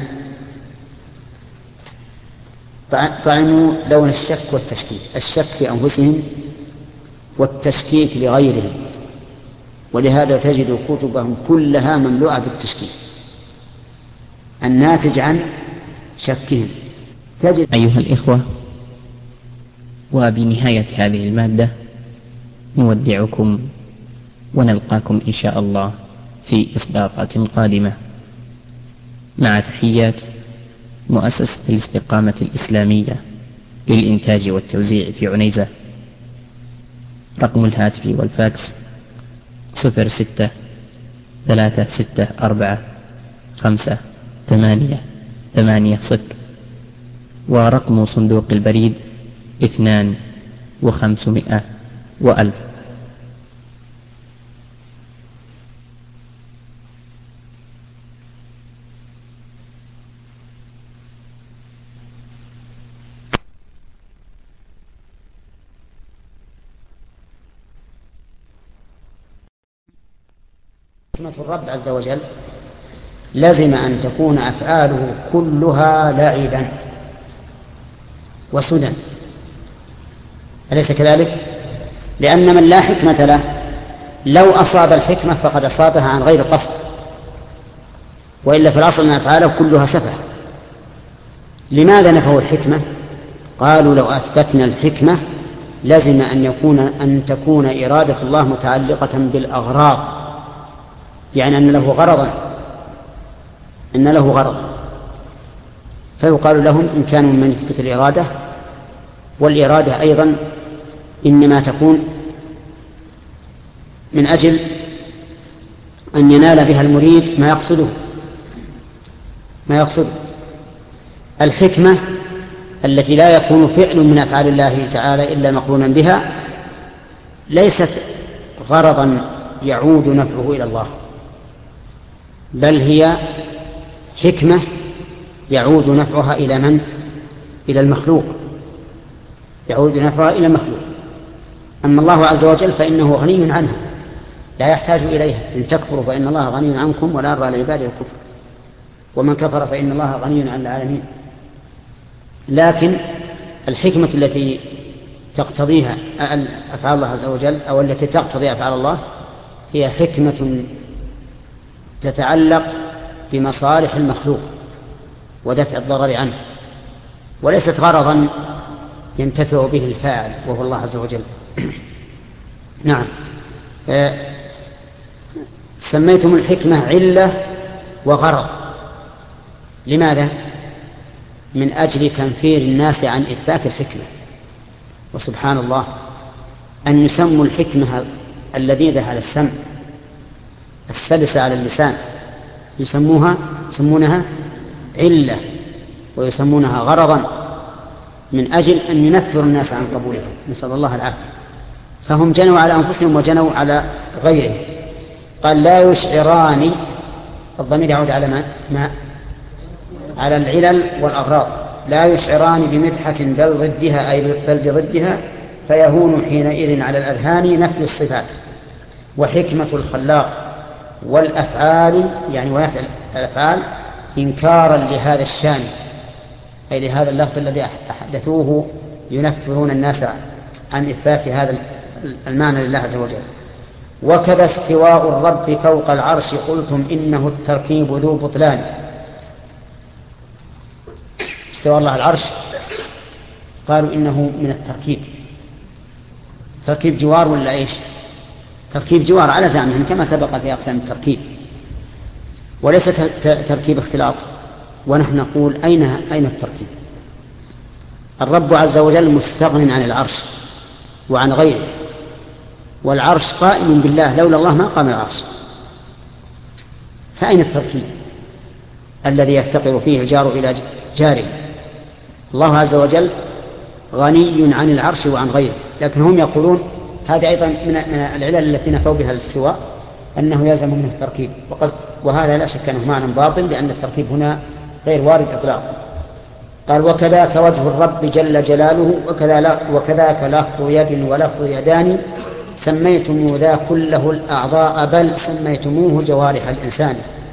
طعنوا لون الشك والتشكيك، الشك في أنفسهم والتشكيك لغيرهم، ولهذا تجد كتبهم كلها مملوءة بالتشكيك الناتج عن شكهم. أيها الإخوة، وبنهاية هذه المادة نودعكم ونلقاكم إن شاء الله في إصداقات قادمة، مع تحيات مؤسسة الاستقامة الإسلامية للإنتاج والتوزيع في عنيزة. رقم الهاتف والفاكس 06-364-5-8-8-0، ورقم صندوق البريد 2-500-1000. حكمة الرب عز وجل لازم أن تكون أفعاله كلها لعبا وسدى، أليس كذلك؟ لأن من لا حكمة له لو أصاب الحكمة فقد أصابها عن غير قصد، وإلا في الأصل أن أفعاله كلها سفه. لماذا نفوا الحكمة؟ قالوا لو أثبتنا الحكمة لازم أن تكون إرادة الله متعلقة بالأغراض، يعني أن له غرض، فيقال لهم إن كانوا من يثبت الإرادة، والإرادة أيضا إنما تكون من أجل أن ينال بها المريد ما يقصده. الحكمة التي لا يكون فعل من أفعال الله تعالى إلا مقرونا بها ليست غرضا يعود نفعه إلى الله، بل هي حكمة يعود نفعها إلى من؟ إلى المخلوق، يعود نفعها إلى المخلوق. أما الله عز وجل فإنه غني عنها لا يحتاج إليها، إن تكفروا فإن الله غني عنكم ولا يرضى لعباده الكفر، ومن كفر فإن الله غني عن العالمين. لكن الحكمة التي تقتضيها أفعال الله عز وجل أو التي تقتضي أفعال الله هي حكمة تتعلق بمصالح المخلوق ودفع الضرر عنه، وليست غرضا ينتفع به الفاعل وهو الله عز وجل. نعم. سميتم الحكمة علة وغرض، لماذا؟ من أجل تنفير الناس عن إثبات الحكمة. وسبحان الله أن يسموا الحكمة اللذيذة على السمع السلسة على اللسان يسمونها علة، ويسمونها غرضا من أجل أن ينفر الناس عن قبولها، نسأل الله العافية. فهم جنوا على أنفسهم وجنوا على غيرهم. قال لا يشعران، الضمير يعود على ما على العلل والأغراض. لا يشعران بمدحة بل ضدها، أي بل بضدها، فيهون حينئذ على الأذهان نفي الصفات. وحكمة الخلاق والأفعال، يعني ويفعل الأفعال إنكارا لهذا الشان، أي لهذا اللفظ الذي أحدثوه ينفرون الناس عن إثبات هذا المعنى لله عز وجل. وكذا استواء الرب فوق العرش قلتم إنه التركيب ذو بطلان. استواء الله العرش قالوا إنه من التركيب. تركيب جوار ولا إيش؟ تركيب جوار على زعمهم كما سبق في أقسام التركيب، وليس تركيب اختلاط. ونحن نقول أين التركيب؟ الرب عز وجل مستغن عن العرش وعن غيره، والعرش قائم بالله، لولا الله ما قام العرش. فأين التركيب الذي يفتقر فيه الجار إلى جاره؟ الله عز وجل غني عن العرش وعن غيره، لكن هم يقولون هذا أيضا من العلل التي نفوا بها الاستواء، أنه يلزم منه التركيب، وهذا لا شك أنه معنى باطل، لأن التركيب هنا غير وارد إطلاقا. قال وكذاك وجه الرب جل جلاله وكذاك لفظ يد ولفظ يدان سميتم ذا كله الأعضاء بل سميتموه جوارح الإنسان.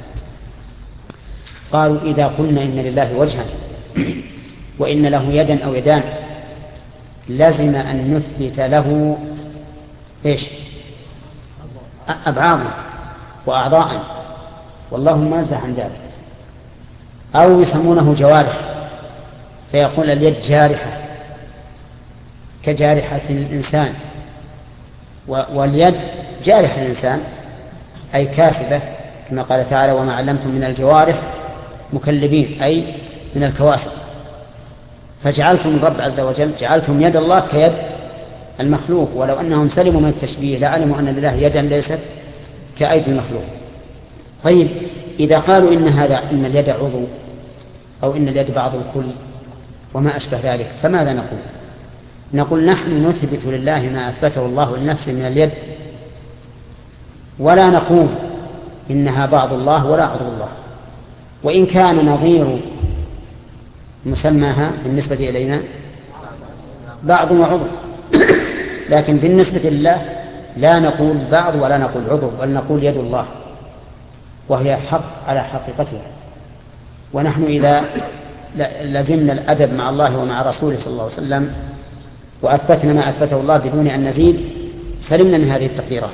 قالوا إذا قلنا إن لله وجها وإن له يدا أو يدان لازم أن نثبت له إيش؟ أبعاضا وأعضاء، والله منزه عن ذلك. أو يسمونه جوارح، فيقول اليد جارحة كجارحة الإنسان، واليد جارح الإنسان أي كاسبة، كما قال تعالى وما علمتم من الجوارح مكلبين أي من الكواسب. فجعلتم الرب عز وجل جعلتم يد الله كيد المخلوق، ولو أنهم سلموا من التشبيه لعلموا أن لله يدا ليست كأيدي المخلوق. طيب إذا قالوا إن اليد عضو أو إن اليد بعض الكل وما أشبه ذلك، فماذا نقول؟ نقول نحن نثبت لله ما أثبته الله لنفسه من اليد، ولا نقول إنها بعض الله ولا عضو الله، وإن كان نظير مسماها بالنسبة إلينا بعض وعضو، لكن بالنسبة لله لا نقول بعض ولا نقول عضو، بل نقول يد الله، وهي حق على حقيقتها. ونحن إذا لزمنا الأدب مع الله ومع رسوله صلى الله عليه وسلم وأثبتنا ما أثبته الله بدون أن نزيد سلمنا من هذه التقديرات.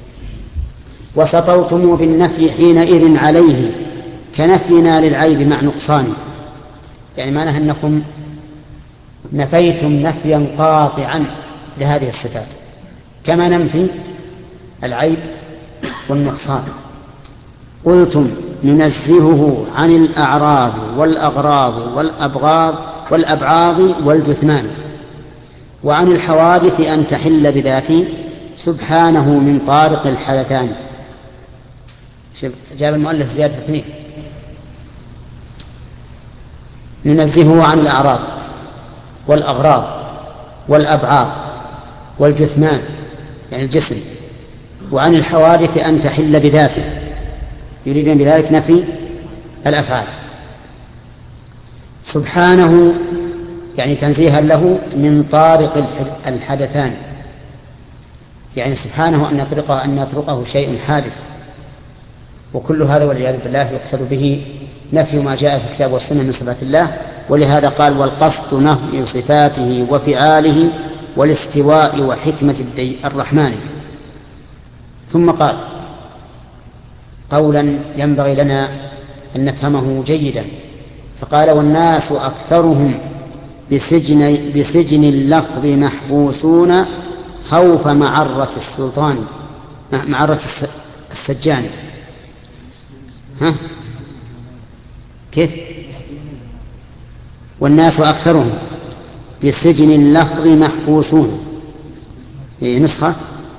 وسطوتم بالنفي حينئذ عليه كنفينا للعيب مع نقصان، يعني معناها أنكم نفيتم نفيا قاطعا لهذه الصفات كما ننفي العيب والنقصان. قلتم ننزهه عن الأعراض والأغراض والأبعاض والجثمان، وعن الحوادث أن تحل بذاته سبحانه من طارق الحدثان. جاب المؤلف زيادة 2. ننزهه عن الأعراض والأغراض والأبعاض والجثمان يعني الجسم، وعن الحوادث أن تحل بذاته، يريدون بذلك نفي الأفعال. سبحانه يعني تنزيها له من طارق الحدثان، يعني سبحانه أن يطرقه شيء حادث، وكل هذا والعياذ بالله يقصد به نفي ما جاء في الكتاب والسنة من صفات الله. ولهذا قال والقصد نفي صفاته وفعاله والاستواء وحكمة الرحمن. ثم قال قولا ينبغي لنا أن نفهمه جيدا، فقال والناس أكثرهم بسجن اللفظ محبوسون خوف معرة السلطان معرة السجان. ها كيف؟ والناس أكثرهم بسجن اللفظ محبوسون، نسخة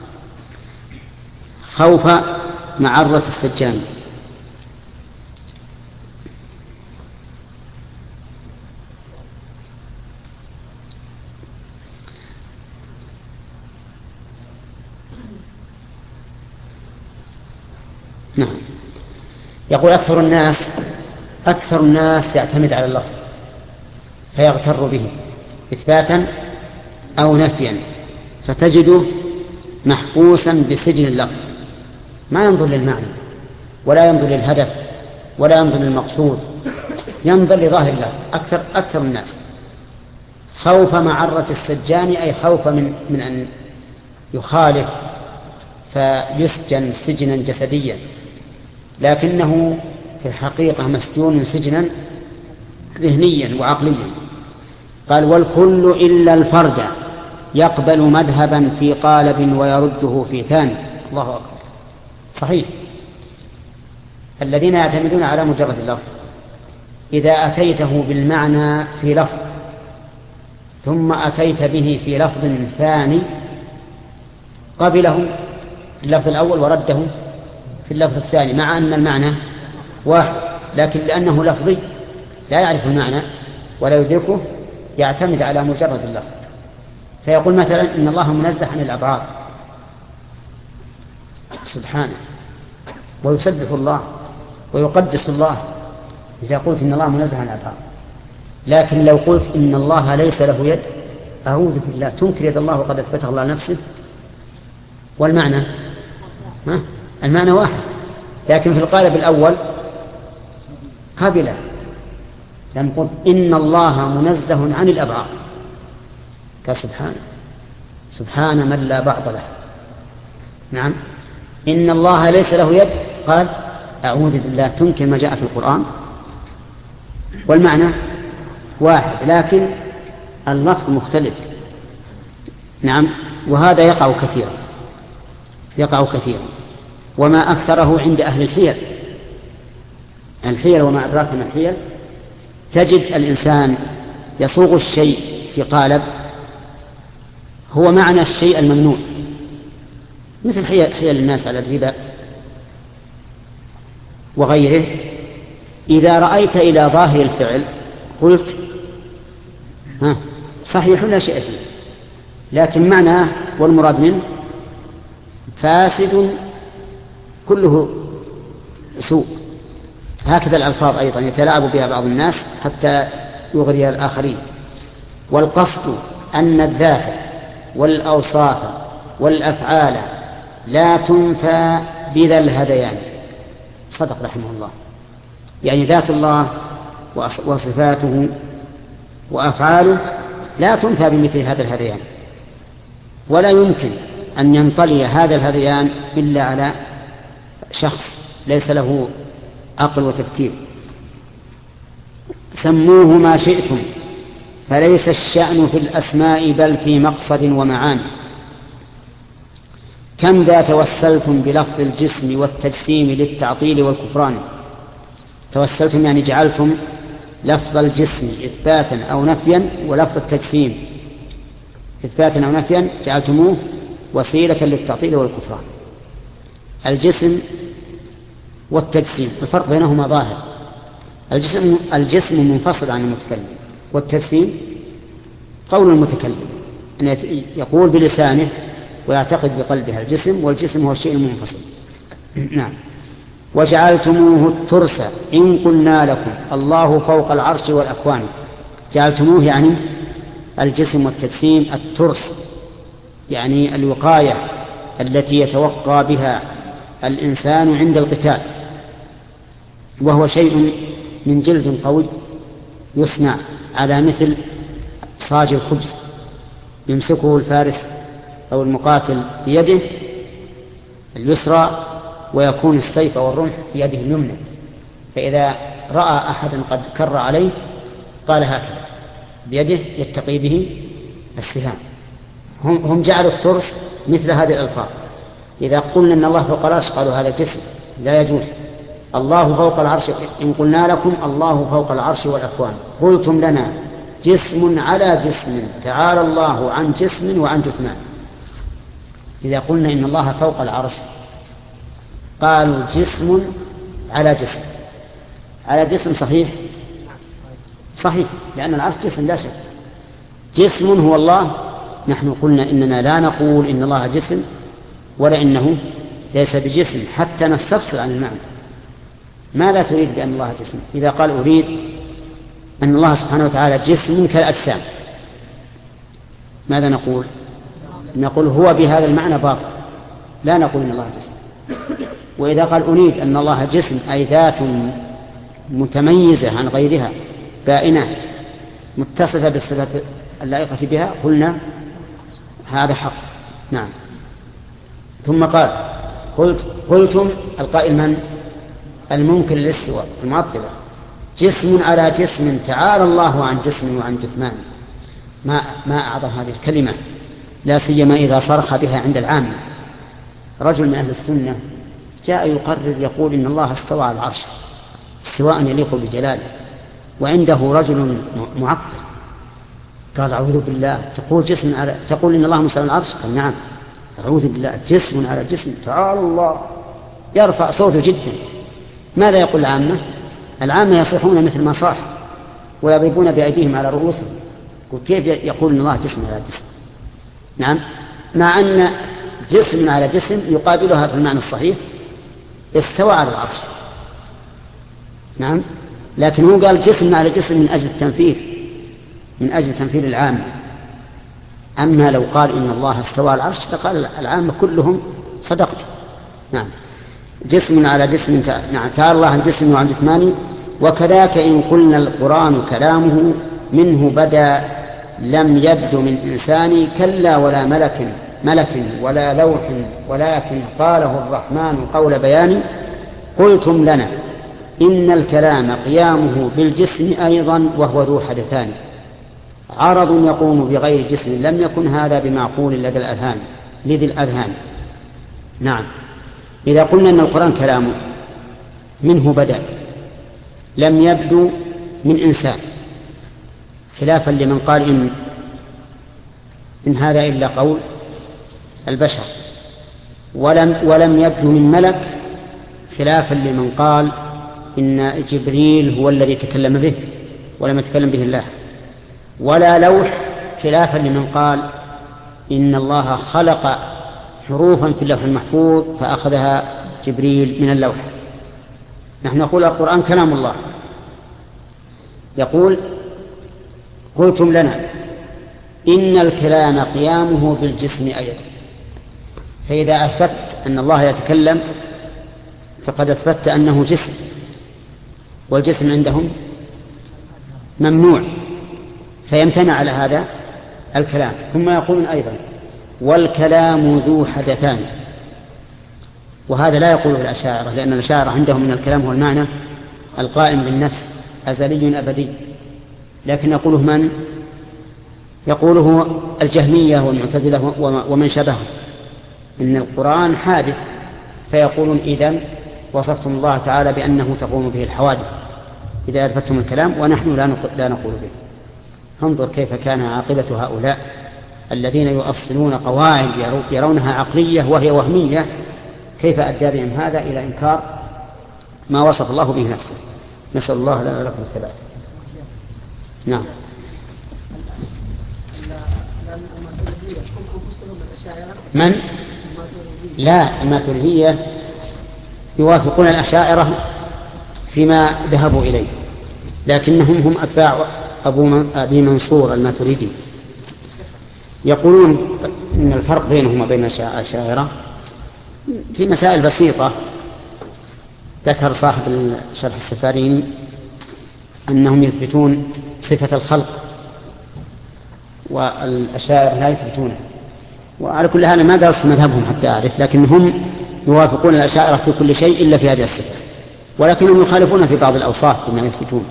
خوف معرة السجان. نعم. يقول أكثر الناس يعتمد على اللفظ فيغتر به إثباتا أو نفيا، فتجده محبوسا بسجن اللفظ، ما ينظر للمعنى ولا ينظر للهدف ولا ينظر للمقصود، ينظر لظاهر الله أكثر الناس. خوف معرة السجان أي خوف من أن يخالف فيسجن سجنا جسديا، لكنه في الحقيقة مسجون سجنا ذهنيا وعقليا. قال والكل إلا الفرد يقبل مذهبا في قالب ويرده في ثاني. الله أكبر. صحيح، الذين يعتمدون على مجرد اللفظ إذا أتيته بالمعنى في لفظ ثم أتيت به في لفظ ثاني قبله في اللفظ الأول ورده في اللفظ الثاني، مع أن المعنى واحد، لكن لأنه لفظي لا يعرف المعنى ولا يدركه يعتمد على مجرد اللفظ. فيقول مثلا إن الله منزه عن الأبعاد سبحانه، ويسبح الله ويقدس الله إذا قلت إن الله منزه عن الأبعاد. لكن لو قلت إن الله ليس له يد أعوذ بالله، تنكر يد الله وقد أثبتها الله نفسه، والمعنى المعنى واحد، لكن في القالب الأول قبل لم قل إن الله منزه عن الأبعاد، قال سبحان من لا بعض له. نعم. إن الله ليس له يد قال أعوذ بالله، تنكر ما جاء في القرآن، والمعنى واحد لكن اللفظ مختلف. نعم. وهذا يقع كثيرا. يقع كثيرا، وما أكثره عند أهل الحيل وما أدراك من الحيل. تجد الإنسان يصوغ الشيء في قالب هو معنى الشيء الممنوع، مثل حيل الناس على الربا وغيره. إذا رأيت إلى ظاهر الفعل قلت صحيح لا شيء فيه، لكن معناه والمراد منه فاسد كله سوء. هكذا الألفاظ أيضا يتلاعب بها بعض الناس حتى يغري الآخرين. والقصد أن الذات والأوصاف والأفعال لا تنفى بذا الهذيان. صدق رحمه الله. يعني ذات الله وصفاته وأفعاله لا تنفى بمثل هذا الهذيان، ولا يمكن أن ينطلي هذا الهذيان إلا على شخص ليس له عقل وتفكير. سموه ما شئتم فليس الشأن في الأسماء بل في مقصد ومعاني. كم ذا توسلتم بلفظ الجسم والتجسيم للتعطيل والكفران. توسلتم يعني جعلتم لفظ الجسم إثباتا أو نفيا، ولفظ التجسيم إثباتا أو نفيا جعلتموه وسيلة للتعطيل والكفران. الجسم والتجسيم الفرق بينهما ظاهر. الجسم منفصل عن المتكلم، والتجسيم قول المتكلم أن يقول بلسانه ويعتقد بقلبها الجسم، والجسم هو الشيء المنفصل. نعم. وجعلتموه الترس إن قلنا لكم الله فوق العرش والأكوان. جعلتموه يعني الجسم والتجسيم الترس، يعني الوقاية التي يتوقى بها الإنسان عند القتال، وهو شيء من جلد قوي يصنع على مثل صاج الخبز، يمسكه الفارس أو المقاتل بيده اليسرى، ويكون السيف والرمح بيده اليمنى، فإذا رأى أحدا قد كر عليه قال هكذا بيده يتقي به السهام. هم جعلوا الترس مثل هذه الألفاظ. إذا قلنا أن الله فوق العرش قالوا هذا جسم لا يجوز. الله فوق العرش إن قلنا لكم الله فوق العرش والأكوان قلتم لنا جسم على جسم تعالى الله عن جسم وعن جثمان. إذا قلنا إن الله فوق العرش قالوا جسم على جسم. على جسم صحيح لأن العرش جسم لا شك. جسم هو الله. نحن قلنا إننا لا نقول إن الله جسم ولا إنه ليس بجسم حتى نستفصل عن المعنى. ماذا تريد بأن الله جسم؟ إذا قال أريد أن الله سبحانه وتعالى جسم كالأجسام ماذا نقول؟ نقول هو بهذا المعنى باطل، لا نقول إن الله جسم. وإذا قال أريد أن الله جسم أي ذات متميزة عن غيرها بائنة متصفة بالصفات اللائقة بها قلنا هذا حق. نعم. ثم قال قلتم القائل من؟ الممكن للاستواء المعطلة. جسم على جسم تعالى الله عن جسم وعن جثمان. ما أعظم هذه الكلمة، لا سيما إذا صرخ بها عند العامة. رجل من أهل السنة جاء يقرر يقول إن الله استوى على العرش استواء يليق بجلاله، وعنده رجل معقل قال أعوذ بالله تقول إن الله مستوى على العرش؟ قال نعم. أعوذ بالله جسم على جسم تعالى الله. يرفع صوته جدا. ماذا يقول العامة؟ العامة يصيحون مثل ما صاح ويضربون بأيديهم على رؤوسهم. كيف يقول إن الله جسم على جسم؟ نعم. مع أن جسم على جسم يقابلها في المعنى الصحيح استوى على العرش. نعم. لكن هو قال جسم على جسم من أجل التنفير، من أجل تنفير العامة. أما لو قال إن الله استوى على العرش فقال العامة كلهم صدقت. نعم. جسم على جسم نعم تعالى الله عن جسم وعن جثمان. وكذاك إن قلنا القرآن كلامه منه بدا لم يبد من إنسان كلا ولا ملك ولا لوح ولكن قاله الرحمن قول بيان. قلتم لنا إن الكلام قيامه بالجسم أيضا وهو ذو حدثان. عرض يقوم بغير جسم لم يكن هذا بمعقول لذي الأذهان. نعم، إذا قلنا أن القرآن كلامه منه بدأ لم يبدو من إنسان، خلافا لمن قال إن هذا إلا قول البشر، ولم يبدو من ملك، خلافا لمن قال إن جبريل هو الذي تكلم به ولم يتكلم به الله، ولا لوح، خلافا لمن قال إن الله خلق حروفا في اللوح المحفوظ فأخذها جبريل من اللوح. نحن نقول القرآن كلام الله. يقول قلتم لنا إن الكلام قيامه بالجسم أيضا، فإذا أثبت أن الله يتكلم فقد أثبت أنه جسم، والجسم عندهم ممنوع، فيمتنع على هذا الكلام. ثم يقولون أيضا والكلام ذو حدثان، وهذا لا يقوله الأشاعرة، لأن الأشاعرة عندهم من الكلام هو المعنى القائم بالنفس أزلي أبدي، لكن يقوله من؟ يقوله الجهمية والمعتزلة ومن شبههم، إن القرآن حادث، فيقولون إذن وصفتم الله تعالى بأنه تقوم به الحوادث إذا أثبتم الكلام، ونحن لا نقول به. انظر كيف كان عاقبة هؤلاء الذين يؤصلون قواعد يرونها عقلية وهي وهمية، كيف أدى بهم هذا إلى إنكار ما وصف الله به نفسه. نسأل الله لنا ولكم الثبات. نعم. من؟ لا، الماتريدية يوافقون الأشاعرة فيما ذهبوا إليه، لكنهم هم أتباع أبي منصور الماتريدي. يقولون إن الفرق بينهم وبين الأشاعرة في مسائل بسيطة. ذكر صاحب شرح السفاريني أنهم يثبتون صفة الخلق والأشاعرة لا يثبتونه، وعلى كل حال ما درست مذهبهم حتى أعرف، لكنهم يوافقون الأشاعرة في كل شيء إلا في هذه الصفة، ولكنهم يخالفون في بعض الأوصاف بما يثبتون.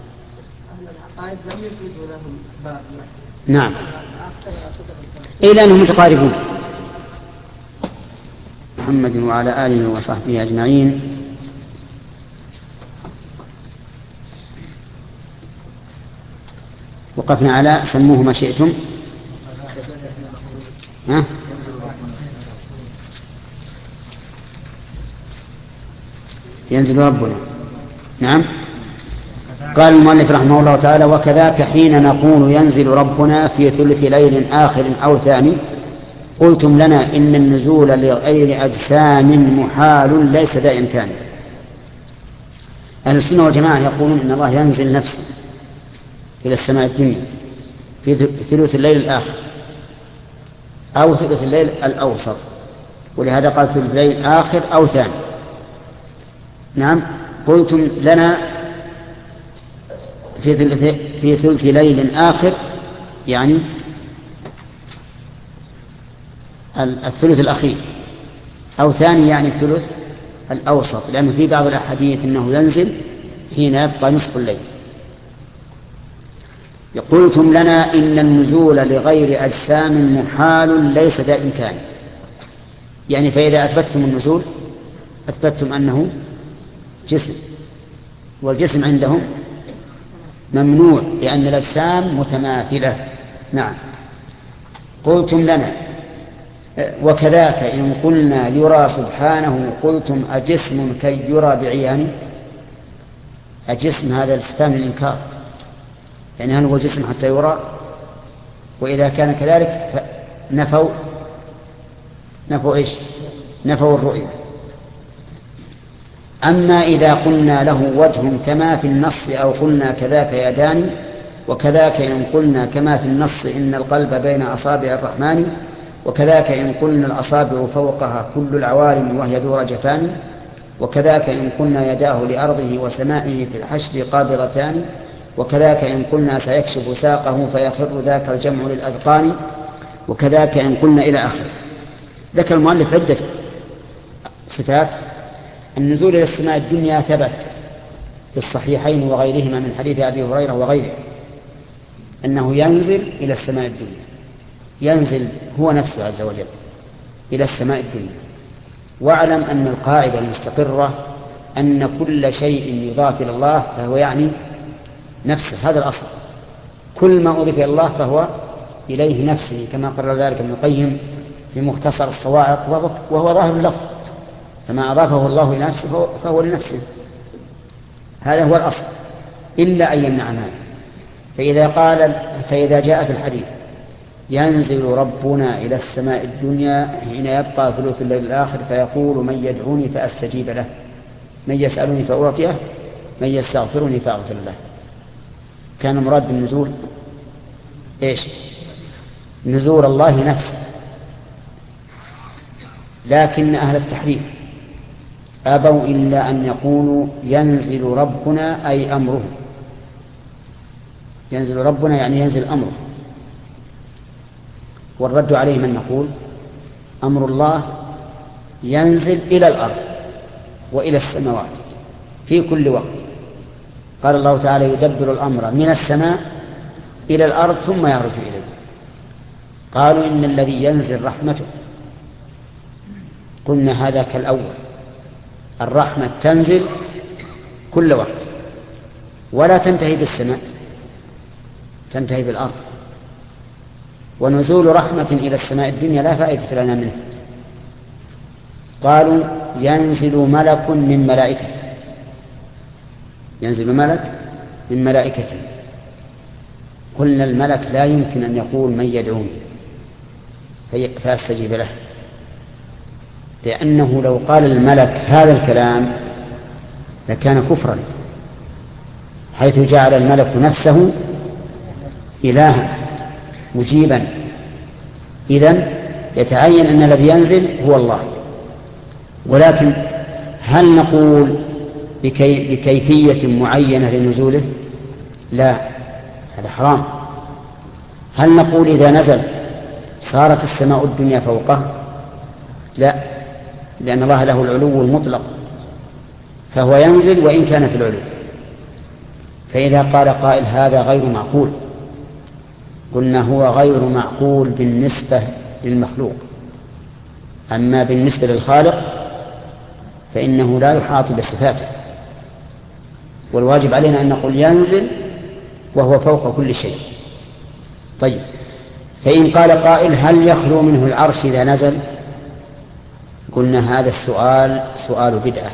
نعم، إلا أنهم متقاربون. محمد وعلى آله وصحبه أجمعين. وقفنا على سموه ما شئتم. ينزل ربنا. نعم. قال المؤلف رحمه الله تعالى وكذاك حين نقول ينزل ربنا في ثلث ليل آخر أو ثاني قلتم لنا إن النزول لغير أجسام محال ليس ذا إمكان. أهل السنة والجماعة يقولون إن الله ينزل نفسه إلى السماء الدنيا في ثلث الليل الآخر أو ثلث الليل الأوسط، ولهذا قال ثلث الليل آخر أو ثاني. نعم. قلتم لنا في ثلث ليل آخر، يعني الثلث الأخير، أو ثاني يعني الثلث الأوسط، لأنه في بعض الأحاديث أنه ينزل حين يبقى نصف الليل. قلتم لنا إن النزول لغير أجسام محال ليس ذا إمكان، يعني فإذا أثبتتم النزول أثبتتم أنه جسم، والجسم عندهم ممنوع لأن الأجسام متماثلة. نعم. قلتم لنا وكذاك إن قلنا يرى سبحانه قلتم أجسم كي يرى بعيانه. أجسم هذا الاستفهام للإنكار، يعني هل هو جسم حتى يرى؟ وإذا كان كذلك نفوا إيش؟ نفوا الرؤية. أما إذا قلنا له وجه كما في النص أو قلنا كذاك يدان وكذاك إن قلنا كما في النص إن القلب بين أصابع الرحمن وكذاك إن قلنا الأصابع فوقها كل العوالم وهي دور جفان وكذاك إن قلنا يداه لأرضه وسمائه في الحشر قابضتان وكذاك إن قلنا سيكشف ساقه فيخر ذاك الجمع للأذقان وكذاك إن قلنا إلى آخر. ذكر المؤلف عدة صفات. النزول إلى السماء الدنيا ثبت في الصحيحين وغيرهما من حديث أبي هريرة وغيره أنه ينزل إلى السماء الدنيا، ينزل هو نفسه عز وجل إلى السماء الدنيا. واعلم أن القاعدة المستقرة أن كل شيء يضاف إلى الله فهو يعني نفسه، هذا الأصل. كل ما أضيف إلى الله فهو إليه نفسه، كما قرر ذلك ابن القيم في مختصر الصواعق، وهو ظاهر اللفظ، فما أضافه الله إلى نفسه فهو لنفسه، هذا هو الأصل، إلا أن يمنع مانع. فإذا جاء في الحديث ينزل ربنا إلى السماء الدنيا حين يبقى ثلث الليل الآخر فيقول من يدعوني فأستجيب له، من يسألني فأعطيه، من يستغفرني فأغفر له، كان مراد بالنزول إيش؟ نزول الله نفسه. لكن أهل التحريف أبوا إلا أن يقولوا ينزل ربنا أي أمره، ينزل ربنا يعني ينزل أمره، والرد عليه من نقول أمر الله ينزل إلى الأرض وإلى السماوات في كل وقت. قال الله تعالى يدبر الأمر من السماء إلى الأرض ثم يعرج إليه. قالوا إن الذي ينزل رحمته، قلنا هذا كالأول، الرحمة تنزل كل وقت ولا تنتهي بالسماء، تنتهي بالأرض، ونزول رحمة إلى السماء الدنيا لا فائدة لنا منه. قالوا ينزل ملك من ملائكته، ينزل ملك من ملائكته، قلنا الملك لا يمكن أن يقول من يدعوني فيستجيب له، لأنه لو قال الملك هذا الكلام لكان كفرا، حيث جعل الملك نفسه إلها مجيبا. إذن يتعين أن الذي ينزل هو الله. ولكن هل نقول بكيفية معينة لنزوله؟ لا، هذا حرام. هل نقول إذا نزل صارت السماء الدنيا فوقه؟ لا، لأن الله له العلو المطلق، فهو ينزل وإن كان في العلو. فإذا قال قائل هذا غير معقول، قلنا هو غير معقول بالنسبة للمخلوق، أما بالنسبة للخالق فإنه لا يحاط بصفاته، والواجب علينا أن نقول ينزل وهو فوق كل شيء. طيب، فإن قال قائل هل يخلو منه العرش إذا نزل؟ قلنا هذا السؤال سؤال بدعة،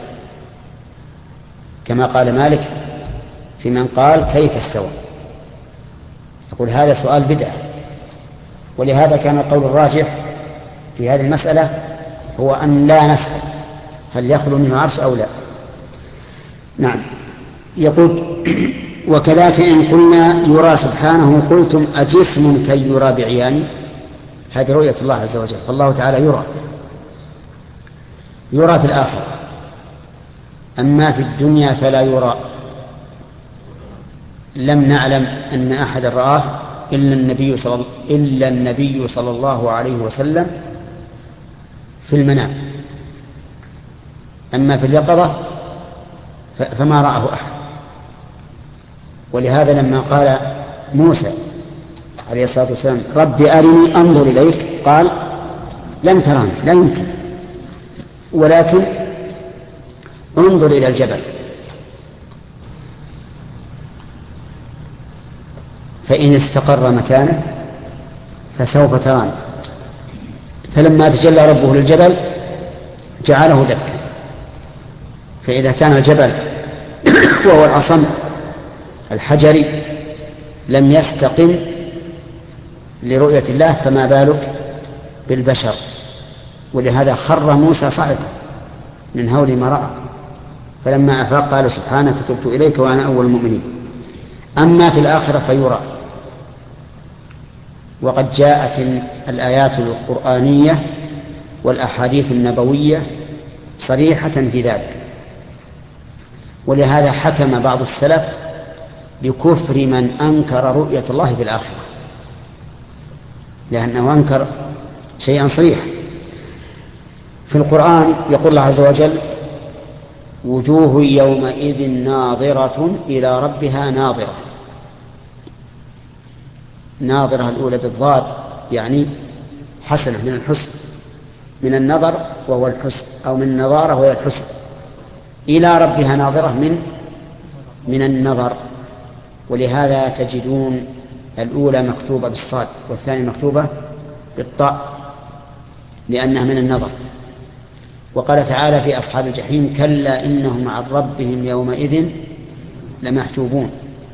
كما قال مالك في من قال كيف استوى، يقول هذا سؤال بدعة. ولهذا كان القول الراجح في هذه المسألة هو أن لا نسأل هل يخلو منه عرش أو لا. نعم. يقول وكذلك إن قلنا يرى سبحانه قلتم أجسم كي يرى بعيان، هذه رؤية الله عز وجل، فالله تعالى يرى في الآخرة، أما في الدنيا فلا يرى. لم نعلم أن أحد رآه إلا النبي صلى الله عليه وسلم في المنام، أما في اليقظة فما رآه أحد. ولهذا لما قال موسى عليه الصلاة والسلام رب أرني أنظر إليك، قال لن تراني، لا يمكن، ولكن انظر إلى الجبل فإن استقر مكانه فسوف تراني. فلما تجلى ربه للجبل جعله دكا، فإذا كان الجبل وهو العصم الحجري لم يستقم لرؤية الله فما بالك بالبشر. ولهذا خر موسى صعقا من هول ما رأى، فلما أفاق قال سبحانك تبت إليك وأنا أول المؤمنين. أما في الآخرة فيرى، وقد جاءت الآيات القرآنية والأحاديث النبوية صريحة في ذلك. ولهذا حكم بعض السلف بكفر من أنكر رؤية الله في الآخرة، لأنه أنكر شيئا صريحا. في القرآن يقول الله عز وجل وجوه يومئذ ناظرة إلى ربها ناظرة. ناظرة الأولى بالضاد يعني حسنة من الحسن، من النظر وهو الحسن، أو من النظارة وهي الحسن، إلى ربها ناظرة من النظر. ولهذا تجدون الأولى مكتوبة بالصاد والثانية مكتوبة بالطاء لأنها من النظر. وقال تعالى في أصحاب الجحيم: كلا إنهم عن ربهم يومئذ لمحجوبون.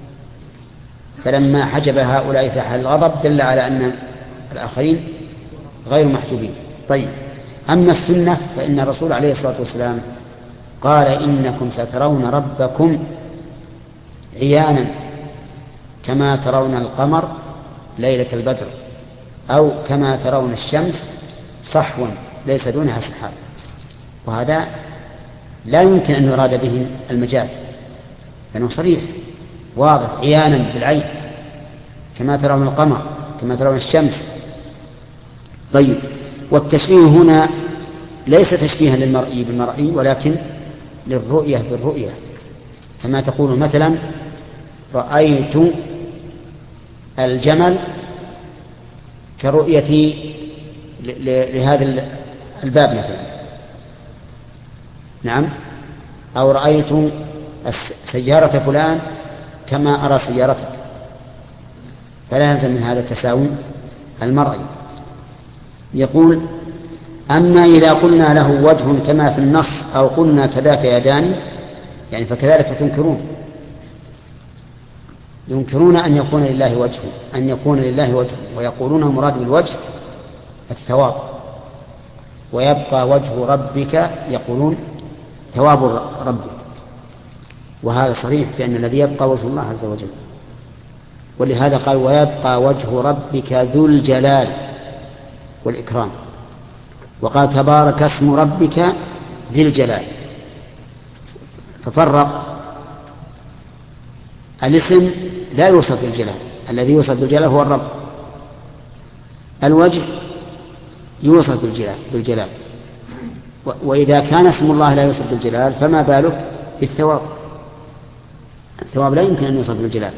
فلما حجب هؤلاء في حال الغضب دل على أن الآخرين غير محجوبين. طيب، أما السنة فإن الرسول عليه الصلاة والسلام قال: إنكم سترون ربكم عيانا كما ترون القمر ليلة البدر، أو كما ترون الشمس صحوا ليس دونها سحاب. وهذا لا يمكن أن يراد به المجاز، لأنه صريح واضح عيانا بالعين، كما ترون القمر كما ترون الشمس. طيب، والتشبيه هنا ليس تشبيها للمرئي بالمرئي، ولكن للرؤية بالرؤية، كما تقول مثلا: رأيت الجمل كرؤيتي لهذا الباب مثلا، نعم، أو رأيت سيارة فلان كما أرى سيارتك. فلا يلزم من هذا التساوي المرئي. يقول: أما إذا قلنا له وجه كما في النص، أو قلنا كذاك يدان، يعني فكذلك تنكرون أن يكون لله وجه، ويقولون المراد بالوجه الثواب، ويبقى وجه ربك يقولون ثواب ربك. وهذا صريح بأن الذي يبقى وجه الله عز وجل. ولهذا قال: ويبقى وجه ربك ذو الجلال والإكرام. وقال: تبارك اسم ربك ذي الجلال. ففرق الاسم لا يوصف بالجلال، الذي يوصف بالجلال هو الرب. الوجه يوصف بالجلال. وإذا كان اسم الله لا يوصف بالجلال فما بالك بالثواب؟ الثواب لا يمكن أن يوصف بالجلال.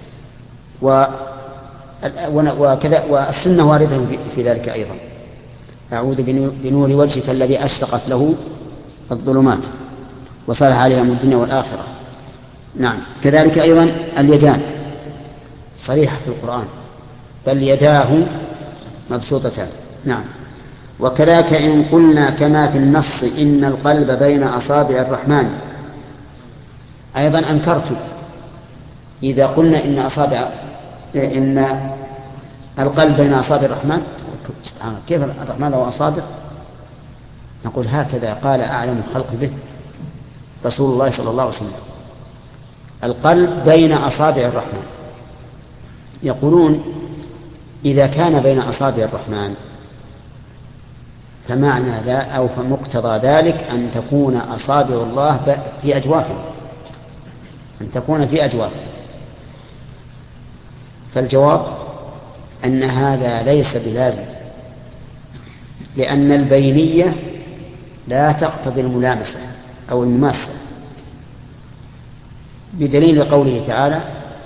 وكذا والسنة واردة في ذلك أيضا: أعوذ بنور وجهك الذي أشرقت له الظلمات وصلح عليها من الدنيا والآخرة. نعم، كذلك أيضا اليدان صريحة في القرآن: بل يداه مبسوطتان. نعم. وكذلك إن قلنا كما في النص إن القلب بين أصابع الرحمن، أيضا أنكرت إذا قلنا إن القلب بين أصابع الرحمن. سبحانه، كيف الرحمن له أصابع؟ نقول: هكذا قال أعلم الخلق به رسول الله صلى الله عليه وسلم: القلب بين أصابع الرحمن. يقولون: إذا كان بين أصابع الرحمن فمعنى ذا أو فمقتضى ذلك أن تكون أصابع الله في أجوافه، أن تكون في أجوافه. فالجواب أن هذا ليس بلازم، لأن البينية لا تقتضي الملامسة أو المماسة، بدليل قوله تعالى: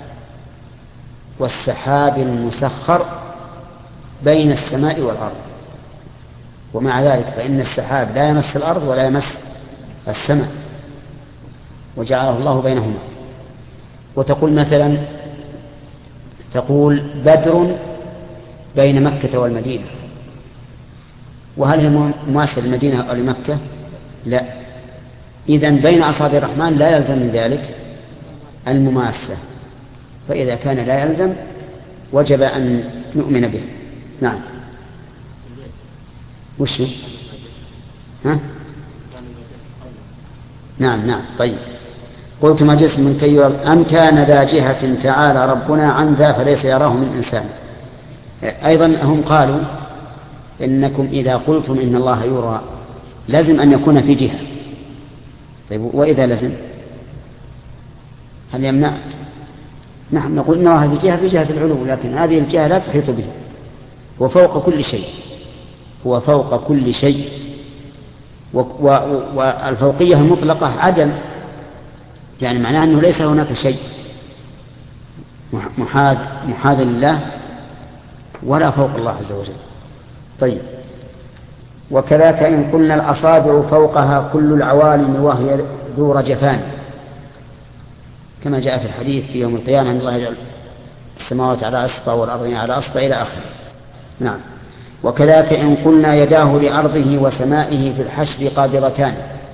والسحاب المسخر بين السماء والأرض. ومع ذلك فإن السحاب لا يمس الأرض ولا يمس السماء، وجعله الله بينهما. وتقول مثلا بدر بين مكة والمدينة، وهل هي مماثلة للمدينة أو لمكة؟ لا. إذن بين أصابع الرحمن لا يلزم من ذلك المماثلة، فإذا كان لا يلزم وجب أن نؤمن به. نعم. وش ها؟ نعم. طيب، قلت: ما جسم كي أم كان ذا جهة تعالى ربنا عن ذا فليس يراه من إنسان. أيضا هم قالوا: إنكم إذا قلتم إن الله يرى لازم أن يكون في جهة. طيب، وإذا لازم هل يمنع؟ نحن نقول إن الله في جهة العلو، لكن هذه الجهة لا تحيط به، هو فوق كل شيء. والفوقية المطلقة عدم، يعني معناه أنه ليس هناك شيء محاذ لله ولا فوق الله عز وجل. طيب، وكذاك إن قلنا الأصابع فوقها كل العوالم وهي ذو رجفان، كما جاء في الحديث في يوم القيامة أن الله يجعل السماوات على أصبع والأرض على أصبع إلى آخره. نعم. وكذاك إن قلنا يداه لأرضه وسمائه في الحشر قابضتان،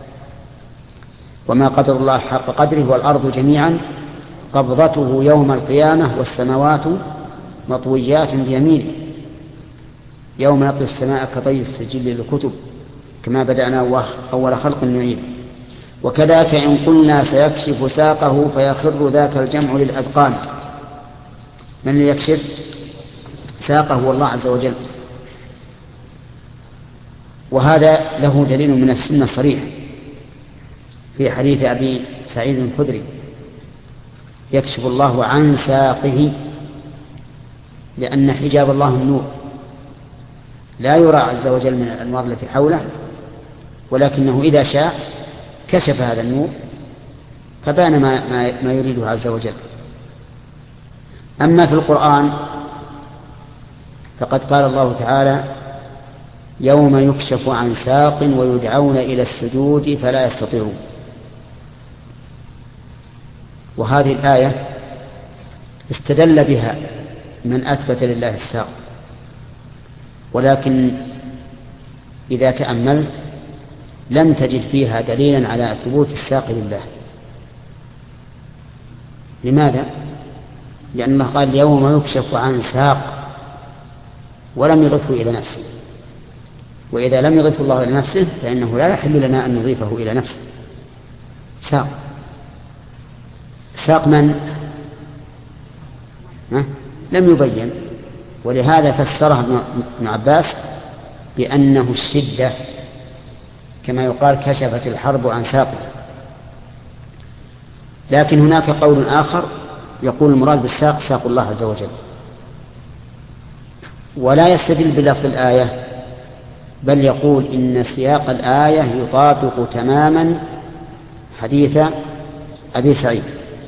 وما قدر الله حق قدره والأرض جميعا قبضته يوم القيامة والسماوات مطويات بيمينه يوم نطوي السماء كطي السجل للكتب كما بدأنا أول خلق نعيد. وكذاك إن قلنا سيكشف ساقه فيخر ذاك الجمع للأذقان، من اللي يكشف ساقه هو الله عز وجل، وهذا له دليل من السنة صريح في حديث أبي سعيد الخدري: يكشف الله عن ساقه، لأن حجاب الله النور لا يرى عز وجل من الأنوار التي حوله، ولكنه إذا شاء كشف هذا النور فبان ما يريده عز وجل. أما في القرآن فقد قال الله تعالى: يوم يكشف عن ساق ويدعون إلى السجود فلا يستطيعون. وهذه الآية استدل بها من أثبت لله الساق، ولكن إذا تأملت لم تجد فيها دليلا على ثبوت الساق لله. لماذا؟ لأن الله قال: يوم يكشف عن ساق، ولم يضفه إلى نفسه، وإذا لم يضفه الله إلى نفسه فإنه لا يحل لنا أن نضيفه إلى نفسه. ساق، ساق من؟ لم يبين، ولهذا فسره ابن عباس بأنه الشدة، كما يقال: كشفت الحرب عن ساقه. لكن هناك قول آخر يقول المراد بالساق ساق الله عز وجل، ولا يستدل بلفظ الآية، بل يقول إن سياق الآية يطابق تماما حديث أبي سعيد،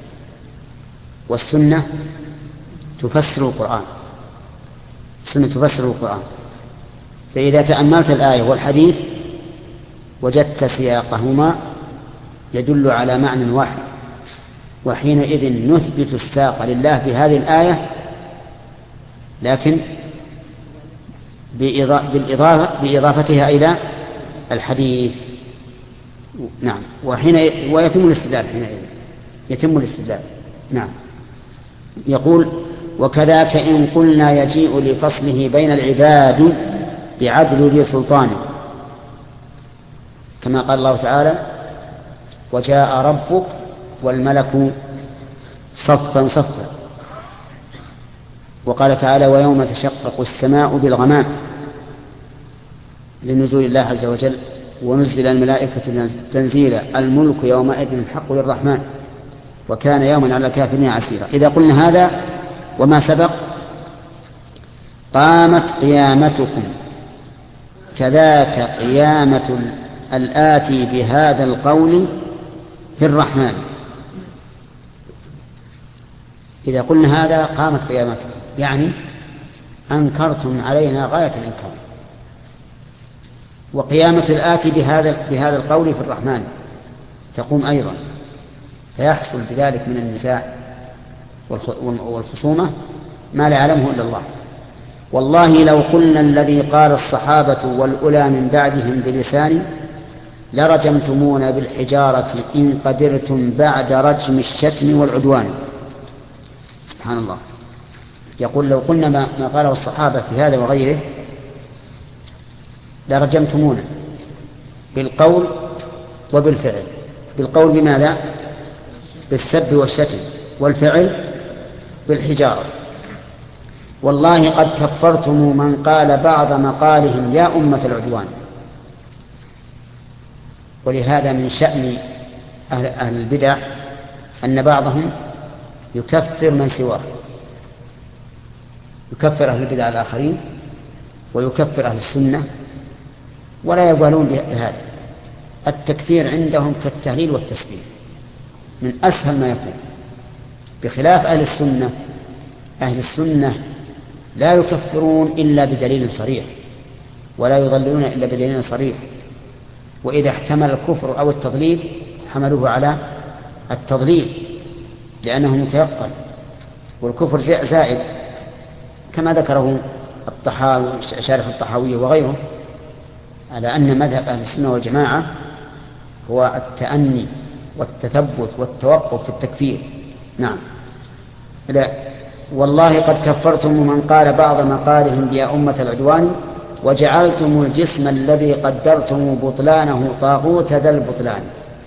والسنة تفسر القرآن، السنة تفسر القرآن. فإذا تأملت الآية والحديث وجدت سياقهما يدل على معنى واحد، وحينئذ نثبت الساق لله في هذه الآية، لكن بإضافتها إلى الحديث. نعم. ويتم الاستدلال حينئذ، يتم الاستدلال. نعم. يقول: وكذاك إن قلنا يجيء لفصله بين العباد بعدل ذي سلطان، كما قال الله تعالى: وجاء ربك والملك صفا صفا. وقال تعالى: ويوم تشقق السماء بالغمام، لنزول الله عز وجل: ونزل الملائكة تنزيلا، الملك يومئذ الحق للرحمن وكان يوما على الكافرين عسيرا. إذا قلنا هذا وما سبق قامت قيامتكم، كذاك قيامة الآتي بهذا القول في الرحمن. إذا قلنا هذا قامت قيامتكم، يعني أنكرتم علينا غاية الإنكار. وقيامة الآتي بهذا القول في الرحمن تقوم أيضا، فيحصل بذلك من النزاع والخصومة ما لا يعلمه إلا الله. والله لو قلنا الذي قال الصحابة والأولى من بعدهم بلسان لرجمتمونا بالحجارة إن قدرتم بعد رجم الشتم والعدوان. سبحان الله. يقول: لو قلنا ما قاله الصحابة في هذا وغيره لرجمتمونا بالقول وبالفعل. بالقول بماذا؟ بالسب والشتم، والفعل بالحجارة. والله قد كفرتم من قال بعض مقالهم يا أمة العدوان. ولهذا من شأن أهل البدع أن بعضهم يكفر من سواه، يكفر أهل البدع الآخرين ويكفر أهل السنة، ولا يبالون بهذا. التكفير عندهم كالتهليل والتسبيح، من أسهل ما يكون، بخلاف أهل السنة. أهل السنة لا يكفرون إلا بدليل صريح، ولا يضللون إلا بدليل صريح. وإذا احتمل الكفر أو التضليل حملوه على التضليل لأنه متيقن، والكفر زائد كما ذكره الطحاوي شارح الطحاوي وغيره على أن مذهب أهل السنة والجماعة هو التأني والتثبت والتوقف في التكفير. نعم. لا والله قد كفرتم من قال بعض مقالهم يا أمة العدوان وجعلتم الجسم الذي قدرتم بطلانه طاغوت ذا البطلان.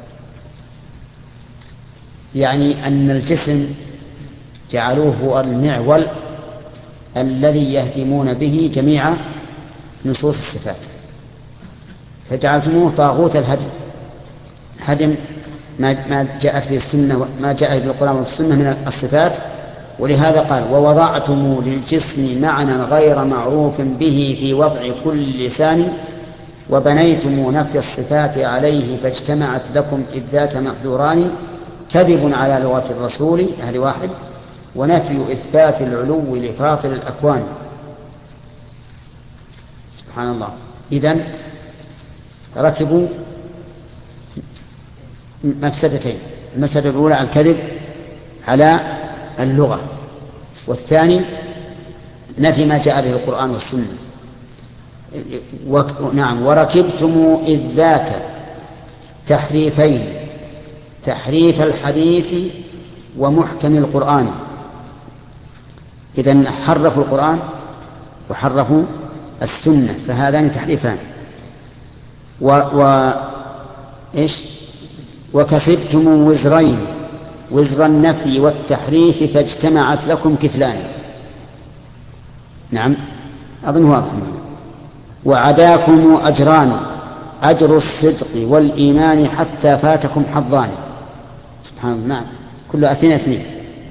يعني أن الجسم جعلوه هو المعول الذي يهدمون به جميع نصوص الصفات، فجعلتموه طاغوت الهدم، هدم ما جاءت به السنة، ما جاء به القرآن والسنة من الصفات. ولهذا قال ووضعتم للجسم معنى غير معروف به في وضع كل لسان وبنيتم نفي الصفات عليه فاجتمعت لكم إذ ذات محذوران كذب على لغة الرسول أهل واحد ونفي إثبات العلو لفاطر الأكوان. سبحان الله. إذن ركبوا مفسدتين، المفسدة الأولى الكذب على اللغة، والثاني نفي ما جاء به القرآن والسنة. نعم. وركبتم إذ ذاك تحريفين، تحريف الحديث ومحكم القرآن. إذن حرفوا القرآن وحرفوا السنة، فهذان تحريفان. وكسبتم وزرين، وزر النفي والتحريف فاجتمعت لكم كفلان. نعم أظن واضح. وعداكم أجران، أجر الصدق والإيمان حتى فاتكم حظان. سبحان الله. نعم كل اثنين.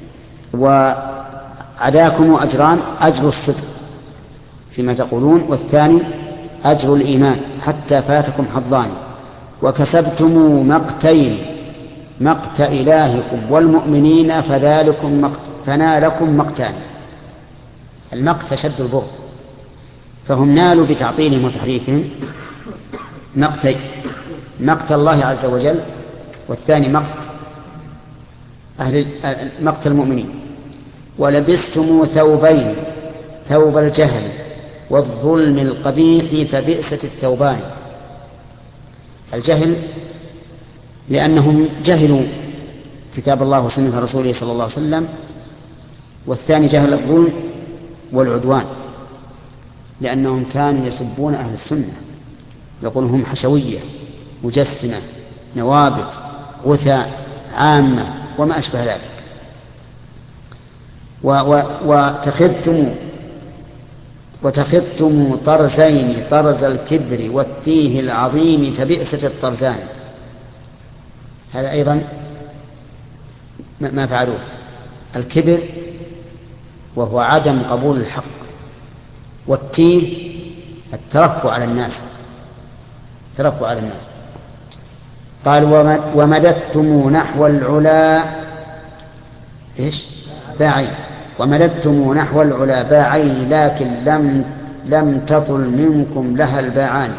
وعداكم أجران، أجر الصدق فيما تقولون، والثاني أجر الإيمان حتى فاتكم حظان. وكسبتم مقتين، مقت إلهكم والمؤمنين فنالكم مقتان. المقت شد البغض، فهم نالوا بتعطيلهم وتحريفهم مقتين، مقت الله عز وجل، والثاني مقت المؤمنين. ولبستم ثوبين، ثوب الجهل والظلم القبيح فبئست الثوبان. الجهل لأنهم جهلوا كتاب الله وسنة رسوله صلى الله عليه وسلم، والثاني جهل الظلم والعدوان لأنهم كانوا يسبون أهل السنة، يقولون هم حشوية مجسمة نوابت غثاء عامة وما أشبه ذلك. وتخذتم طرزين، طرز الكبر والتيه العظيم فبئست الطرزان. هذا أيضا ما فعلوه، الكبر وهو عدم قبول الحق، والتيه الترفع على الناس، قال ومددتم نحو العلا باعين، ومددتم نحو العلا باعين لكن لم تطل منكم لها الباعان.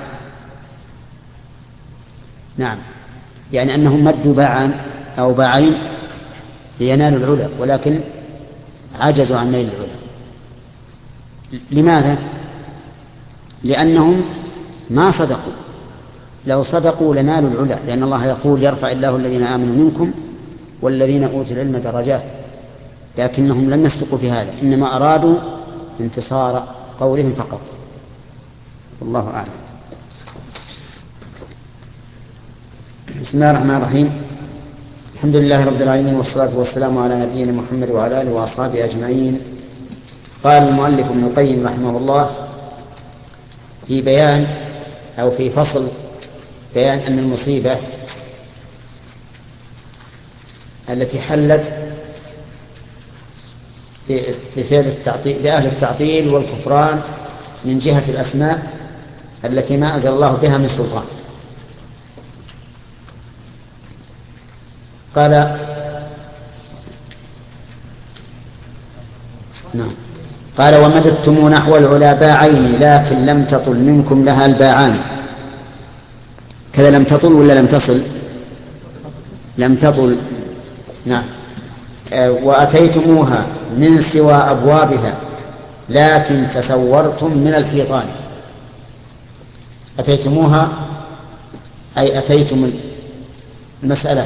نعم يعني أنهم مدوا باعان أو باعين لينالوا العلا ولكن عجزوا عن نيل العلا. لماذا؟ لأنهم ما صدقوا، لو صدقوا لنالوا العلا، لأن الله يقول يرفع الله الذين آمنوا منكم والذين أوتوا العلم درجات، لكنهم لم يصدقوا في هذا، إنما أرادوا انتصار قولهم فقط. والله أعلم. بسم الله الرحمن الرحيم. الحمد لله رب العالمين، والصلاة والسلام على نبينا محمد وعلى آله وأصحابه أجمعين. قال المؤلف ابن القيم رحمه الله في بيان أو في فصل بيان أن المصيبة التي حلت بفعل التعطيل لأهل التعطيل والكفران من جهة الأسماء التي ما أنزل الله بها من سلطان. قال نعم قال ومددتم نحو العلا باعين لكن لم تطل منكم لها الباعان. كذا لم تطل ولا لم تصل؟ لم تطل. نعم. وأتيتموها من سوى أبوابها لكن تسورتم من الحيطان. أتيتموها أي أتيتم المسألة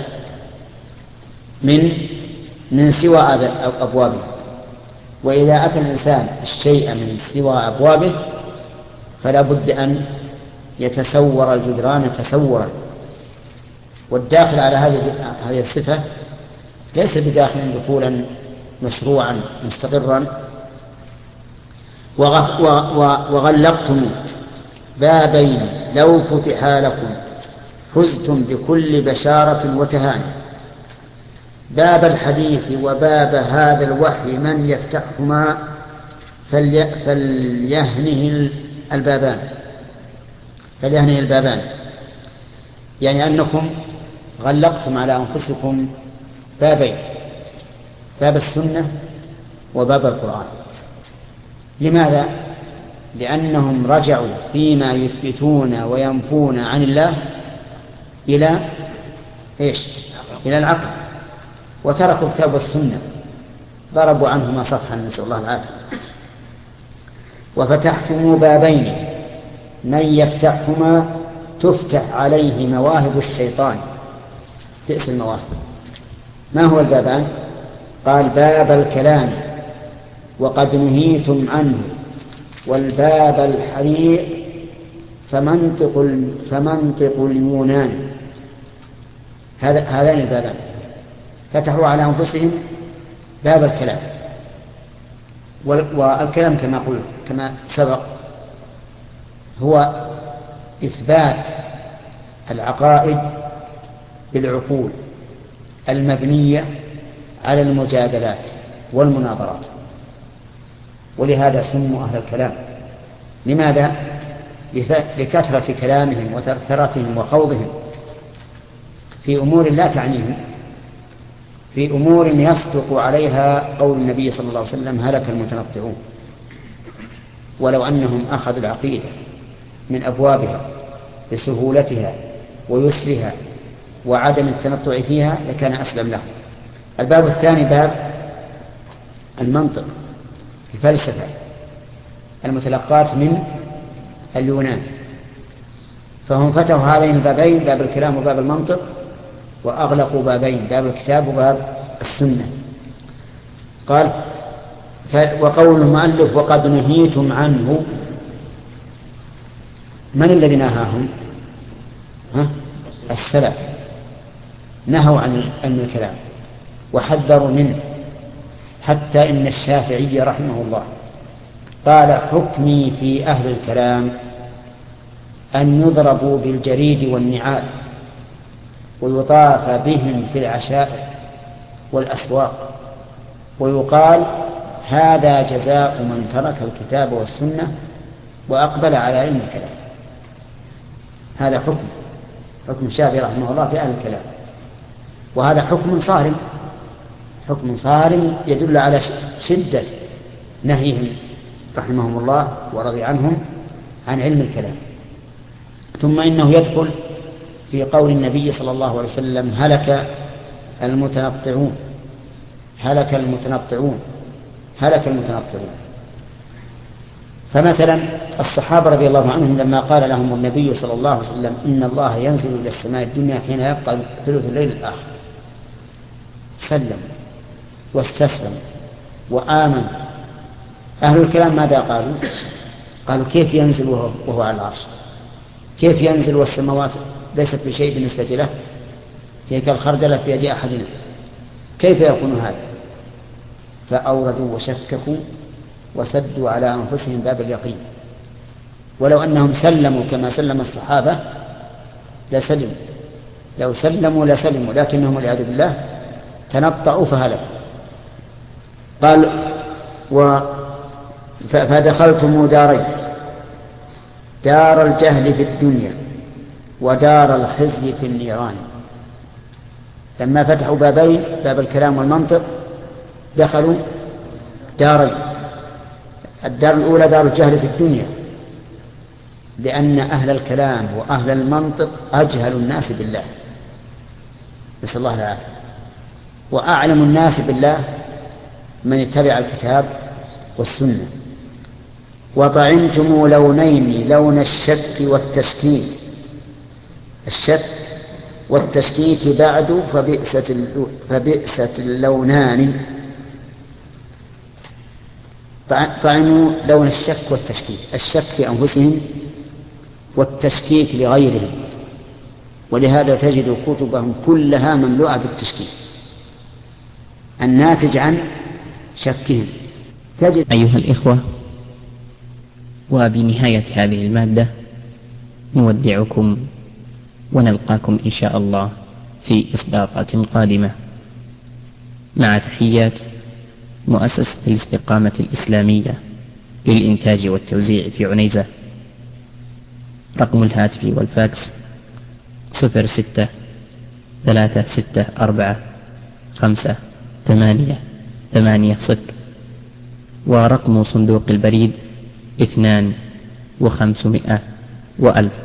من سوى أبوابه. وإذا أتى الإنسان الشيء من سوى أبوابه فلا بد أن يتسور الجدران تسورا. والداخل على هذه الصفة ليس بداخل دخولا مشروعا مستقرا. وغلقتم بابين لو فتحا لكم فزتم بكل بشارة وتهان. باب الحديث وباب هذا الوحي من يفتحهما فليهنه البابان. يعني أنكم غلقتم على أنفسكم بابين، باب السنة وباب القرآن. لماذا؟ لأنهم رجعوا فيما يثبتون وينفون عن الله إلى العقل، وتركوا الكتاب والسنة، ضربوا عنهما صفحا، نسأل الله العافية. وفتحتم بابين من يفتحهما تفتح عليه مواهب الشيطان. بئس المواهب. ما هو البابان؟ قال باب الكلام وقد نهيتم عنه، والباب الحريق فمنطق اليونان. هذان البابان فتحوا على أنفسهم باب الكلام. والكلام كما سبق هو إثبات العقائد بالعقول المبنية على المجادلات والمناظرات. ولهذا سموا أهل الكلام. لماذا؟ لكثرة كلامهم وترثرتهم وخوضهم في أمور لا تعنيهم، في أمور يصدق عليها قول النبي صلى الله عليه وسلم هلك المتنطعون. ولو أنهم أخذوا العقيدة من أبوابها لسهولتها ويسرها وعدم التنطع فيها لكان أسلم لهم. الباب الثاني باب المنطق، الفلسفة المتلقات من اليونان. فهم فتحوا هذين البابين، باب الكلام وباب المنطق، وأغلقوا بابين، باب الكتاب وباب السنة. قال وقول المؤلف وقد نهيتم عنه، من الذي نهاهم؟ السلف نهوا عن الكلام وحذروا منه. حتى إن الشافعي رحمه الله قال حكمي في أهل الكلام أن يضربوا بالجريد والنعال ويطاف بهم في العشائر والأسواق ويقال هذا جزاء من ترك الكتاب والسنة وأقبل على علم الكلام. هذا حكم الشافعي رحمه الله في أهل الكلام. وهذا حكم صارم يدل على شدة نهيهم رحمهم الله ورضي عنهم عن علم الكلام. ثم إنه يدخل في قول النبي صلى الله عليه وسلم هلك المتنطعون. فمثلا الصحابة رضي الله عنهم لما قال لهم النبي صلى الله عليه وسلم إن الله ينزل إلى السماء الدنيا حين يبقى ثلث الليل الآخر، سلم واستسلم وآمن. أهل الكلام ماذا قالوا كيف ينزل وهو على العرش؟ كيف ينزل والسماوات ليست بشيء بالنسبة له، هي كالخردلة في يد أحدنا، كيف يكون هذا؟ فأوردوا وشككوا وسدوا على أنفسهم باب اليقين. ولو أنهم سلموا كما سلم الصحابة لسلموا، لو سلموا لسلموا، لكنهم والعياذ بالله تنطعوا فهلكوا. قال فدخلتم دارين، دار الجهل في الدنيا ودار الخزي في النيران. لما فتحوا بابين، باب الكلام والمنطق، دخلوا دارين، الدار الأولى دار الجهل في الدنيا، لأن أهل الكلام وأهل المنطق أجهل الناس بالله، نسأل الله العافية. وأعلم الناس بالله من اتبع الكتاب والسنة. وطعمتم لونين، لون الشك والتشكيك، الشك والتشكيك بعد فبئست اللونان. طعموا لون الشك والتشكيك، الشك في أنفسهم والتشكيك لغيرهم، ولهذا تجد كتبهم كلها مملوءة بالتشكيك الناتج عن شكهم. أيها الإخوة، وبنهاية هذه المادة نودعكم ونلقاكم إن شاء الله في إصداقات قادمة، مع تحيات مؤسسة الاستقامة الإسلامية للإنتاج والتوزيع في عنيزة. رقم الهاتف والفاكس 06-364-5-8-8-0، ورقم صندوق البريد 2 و500 و1000.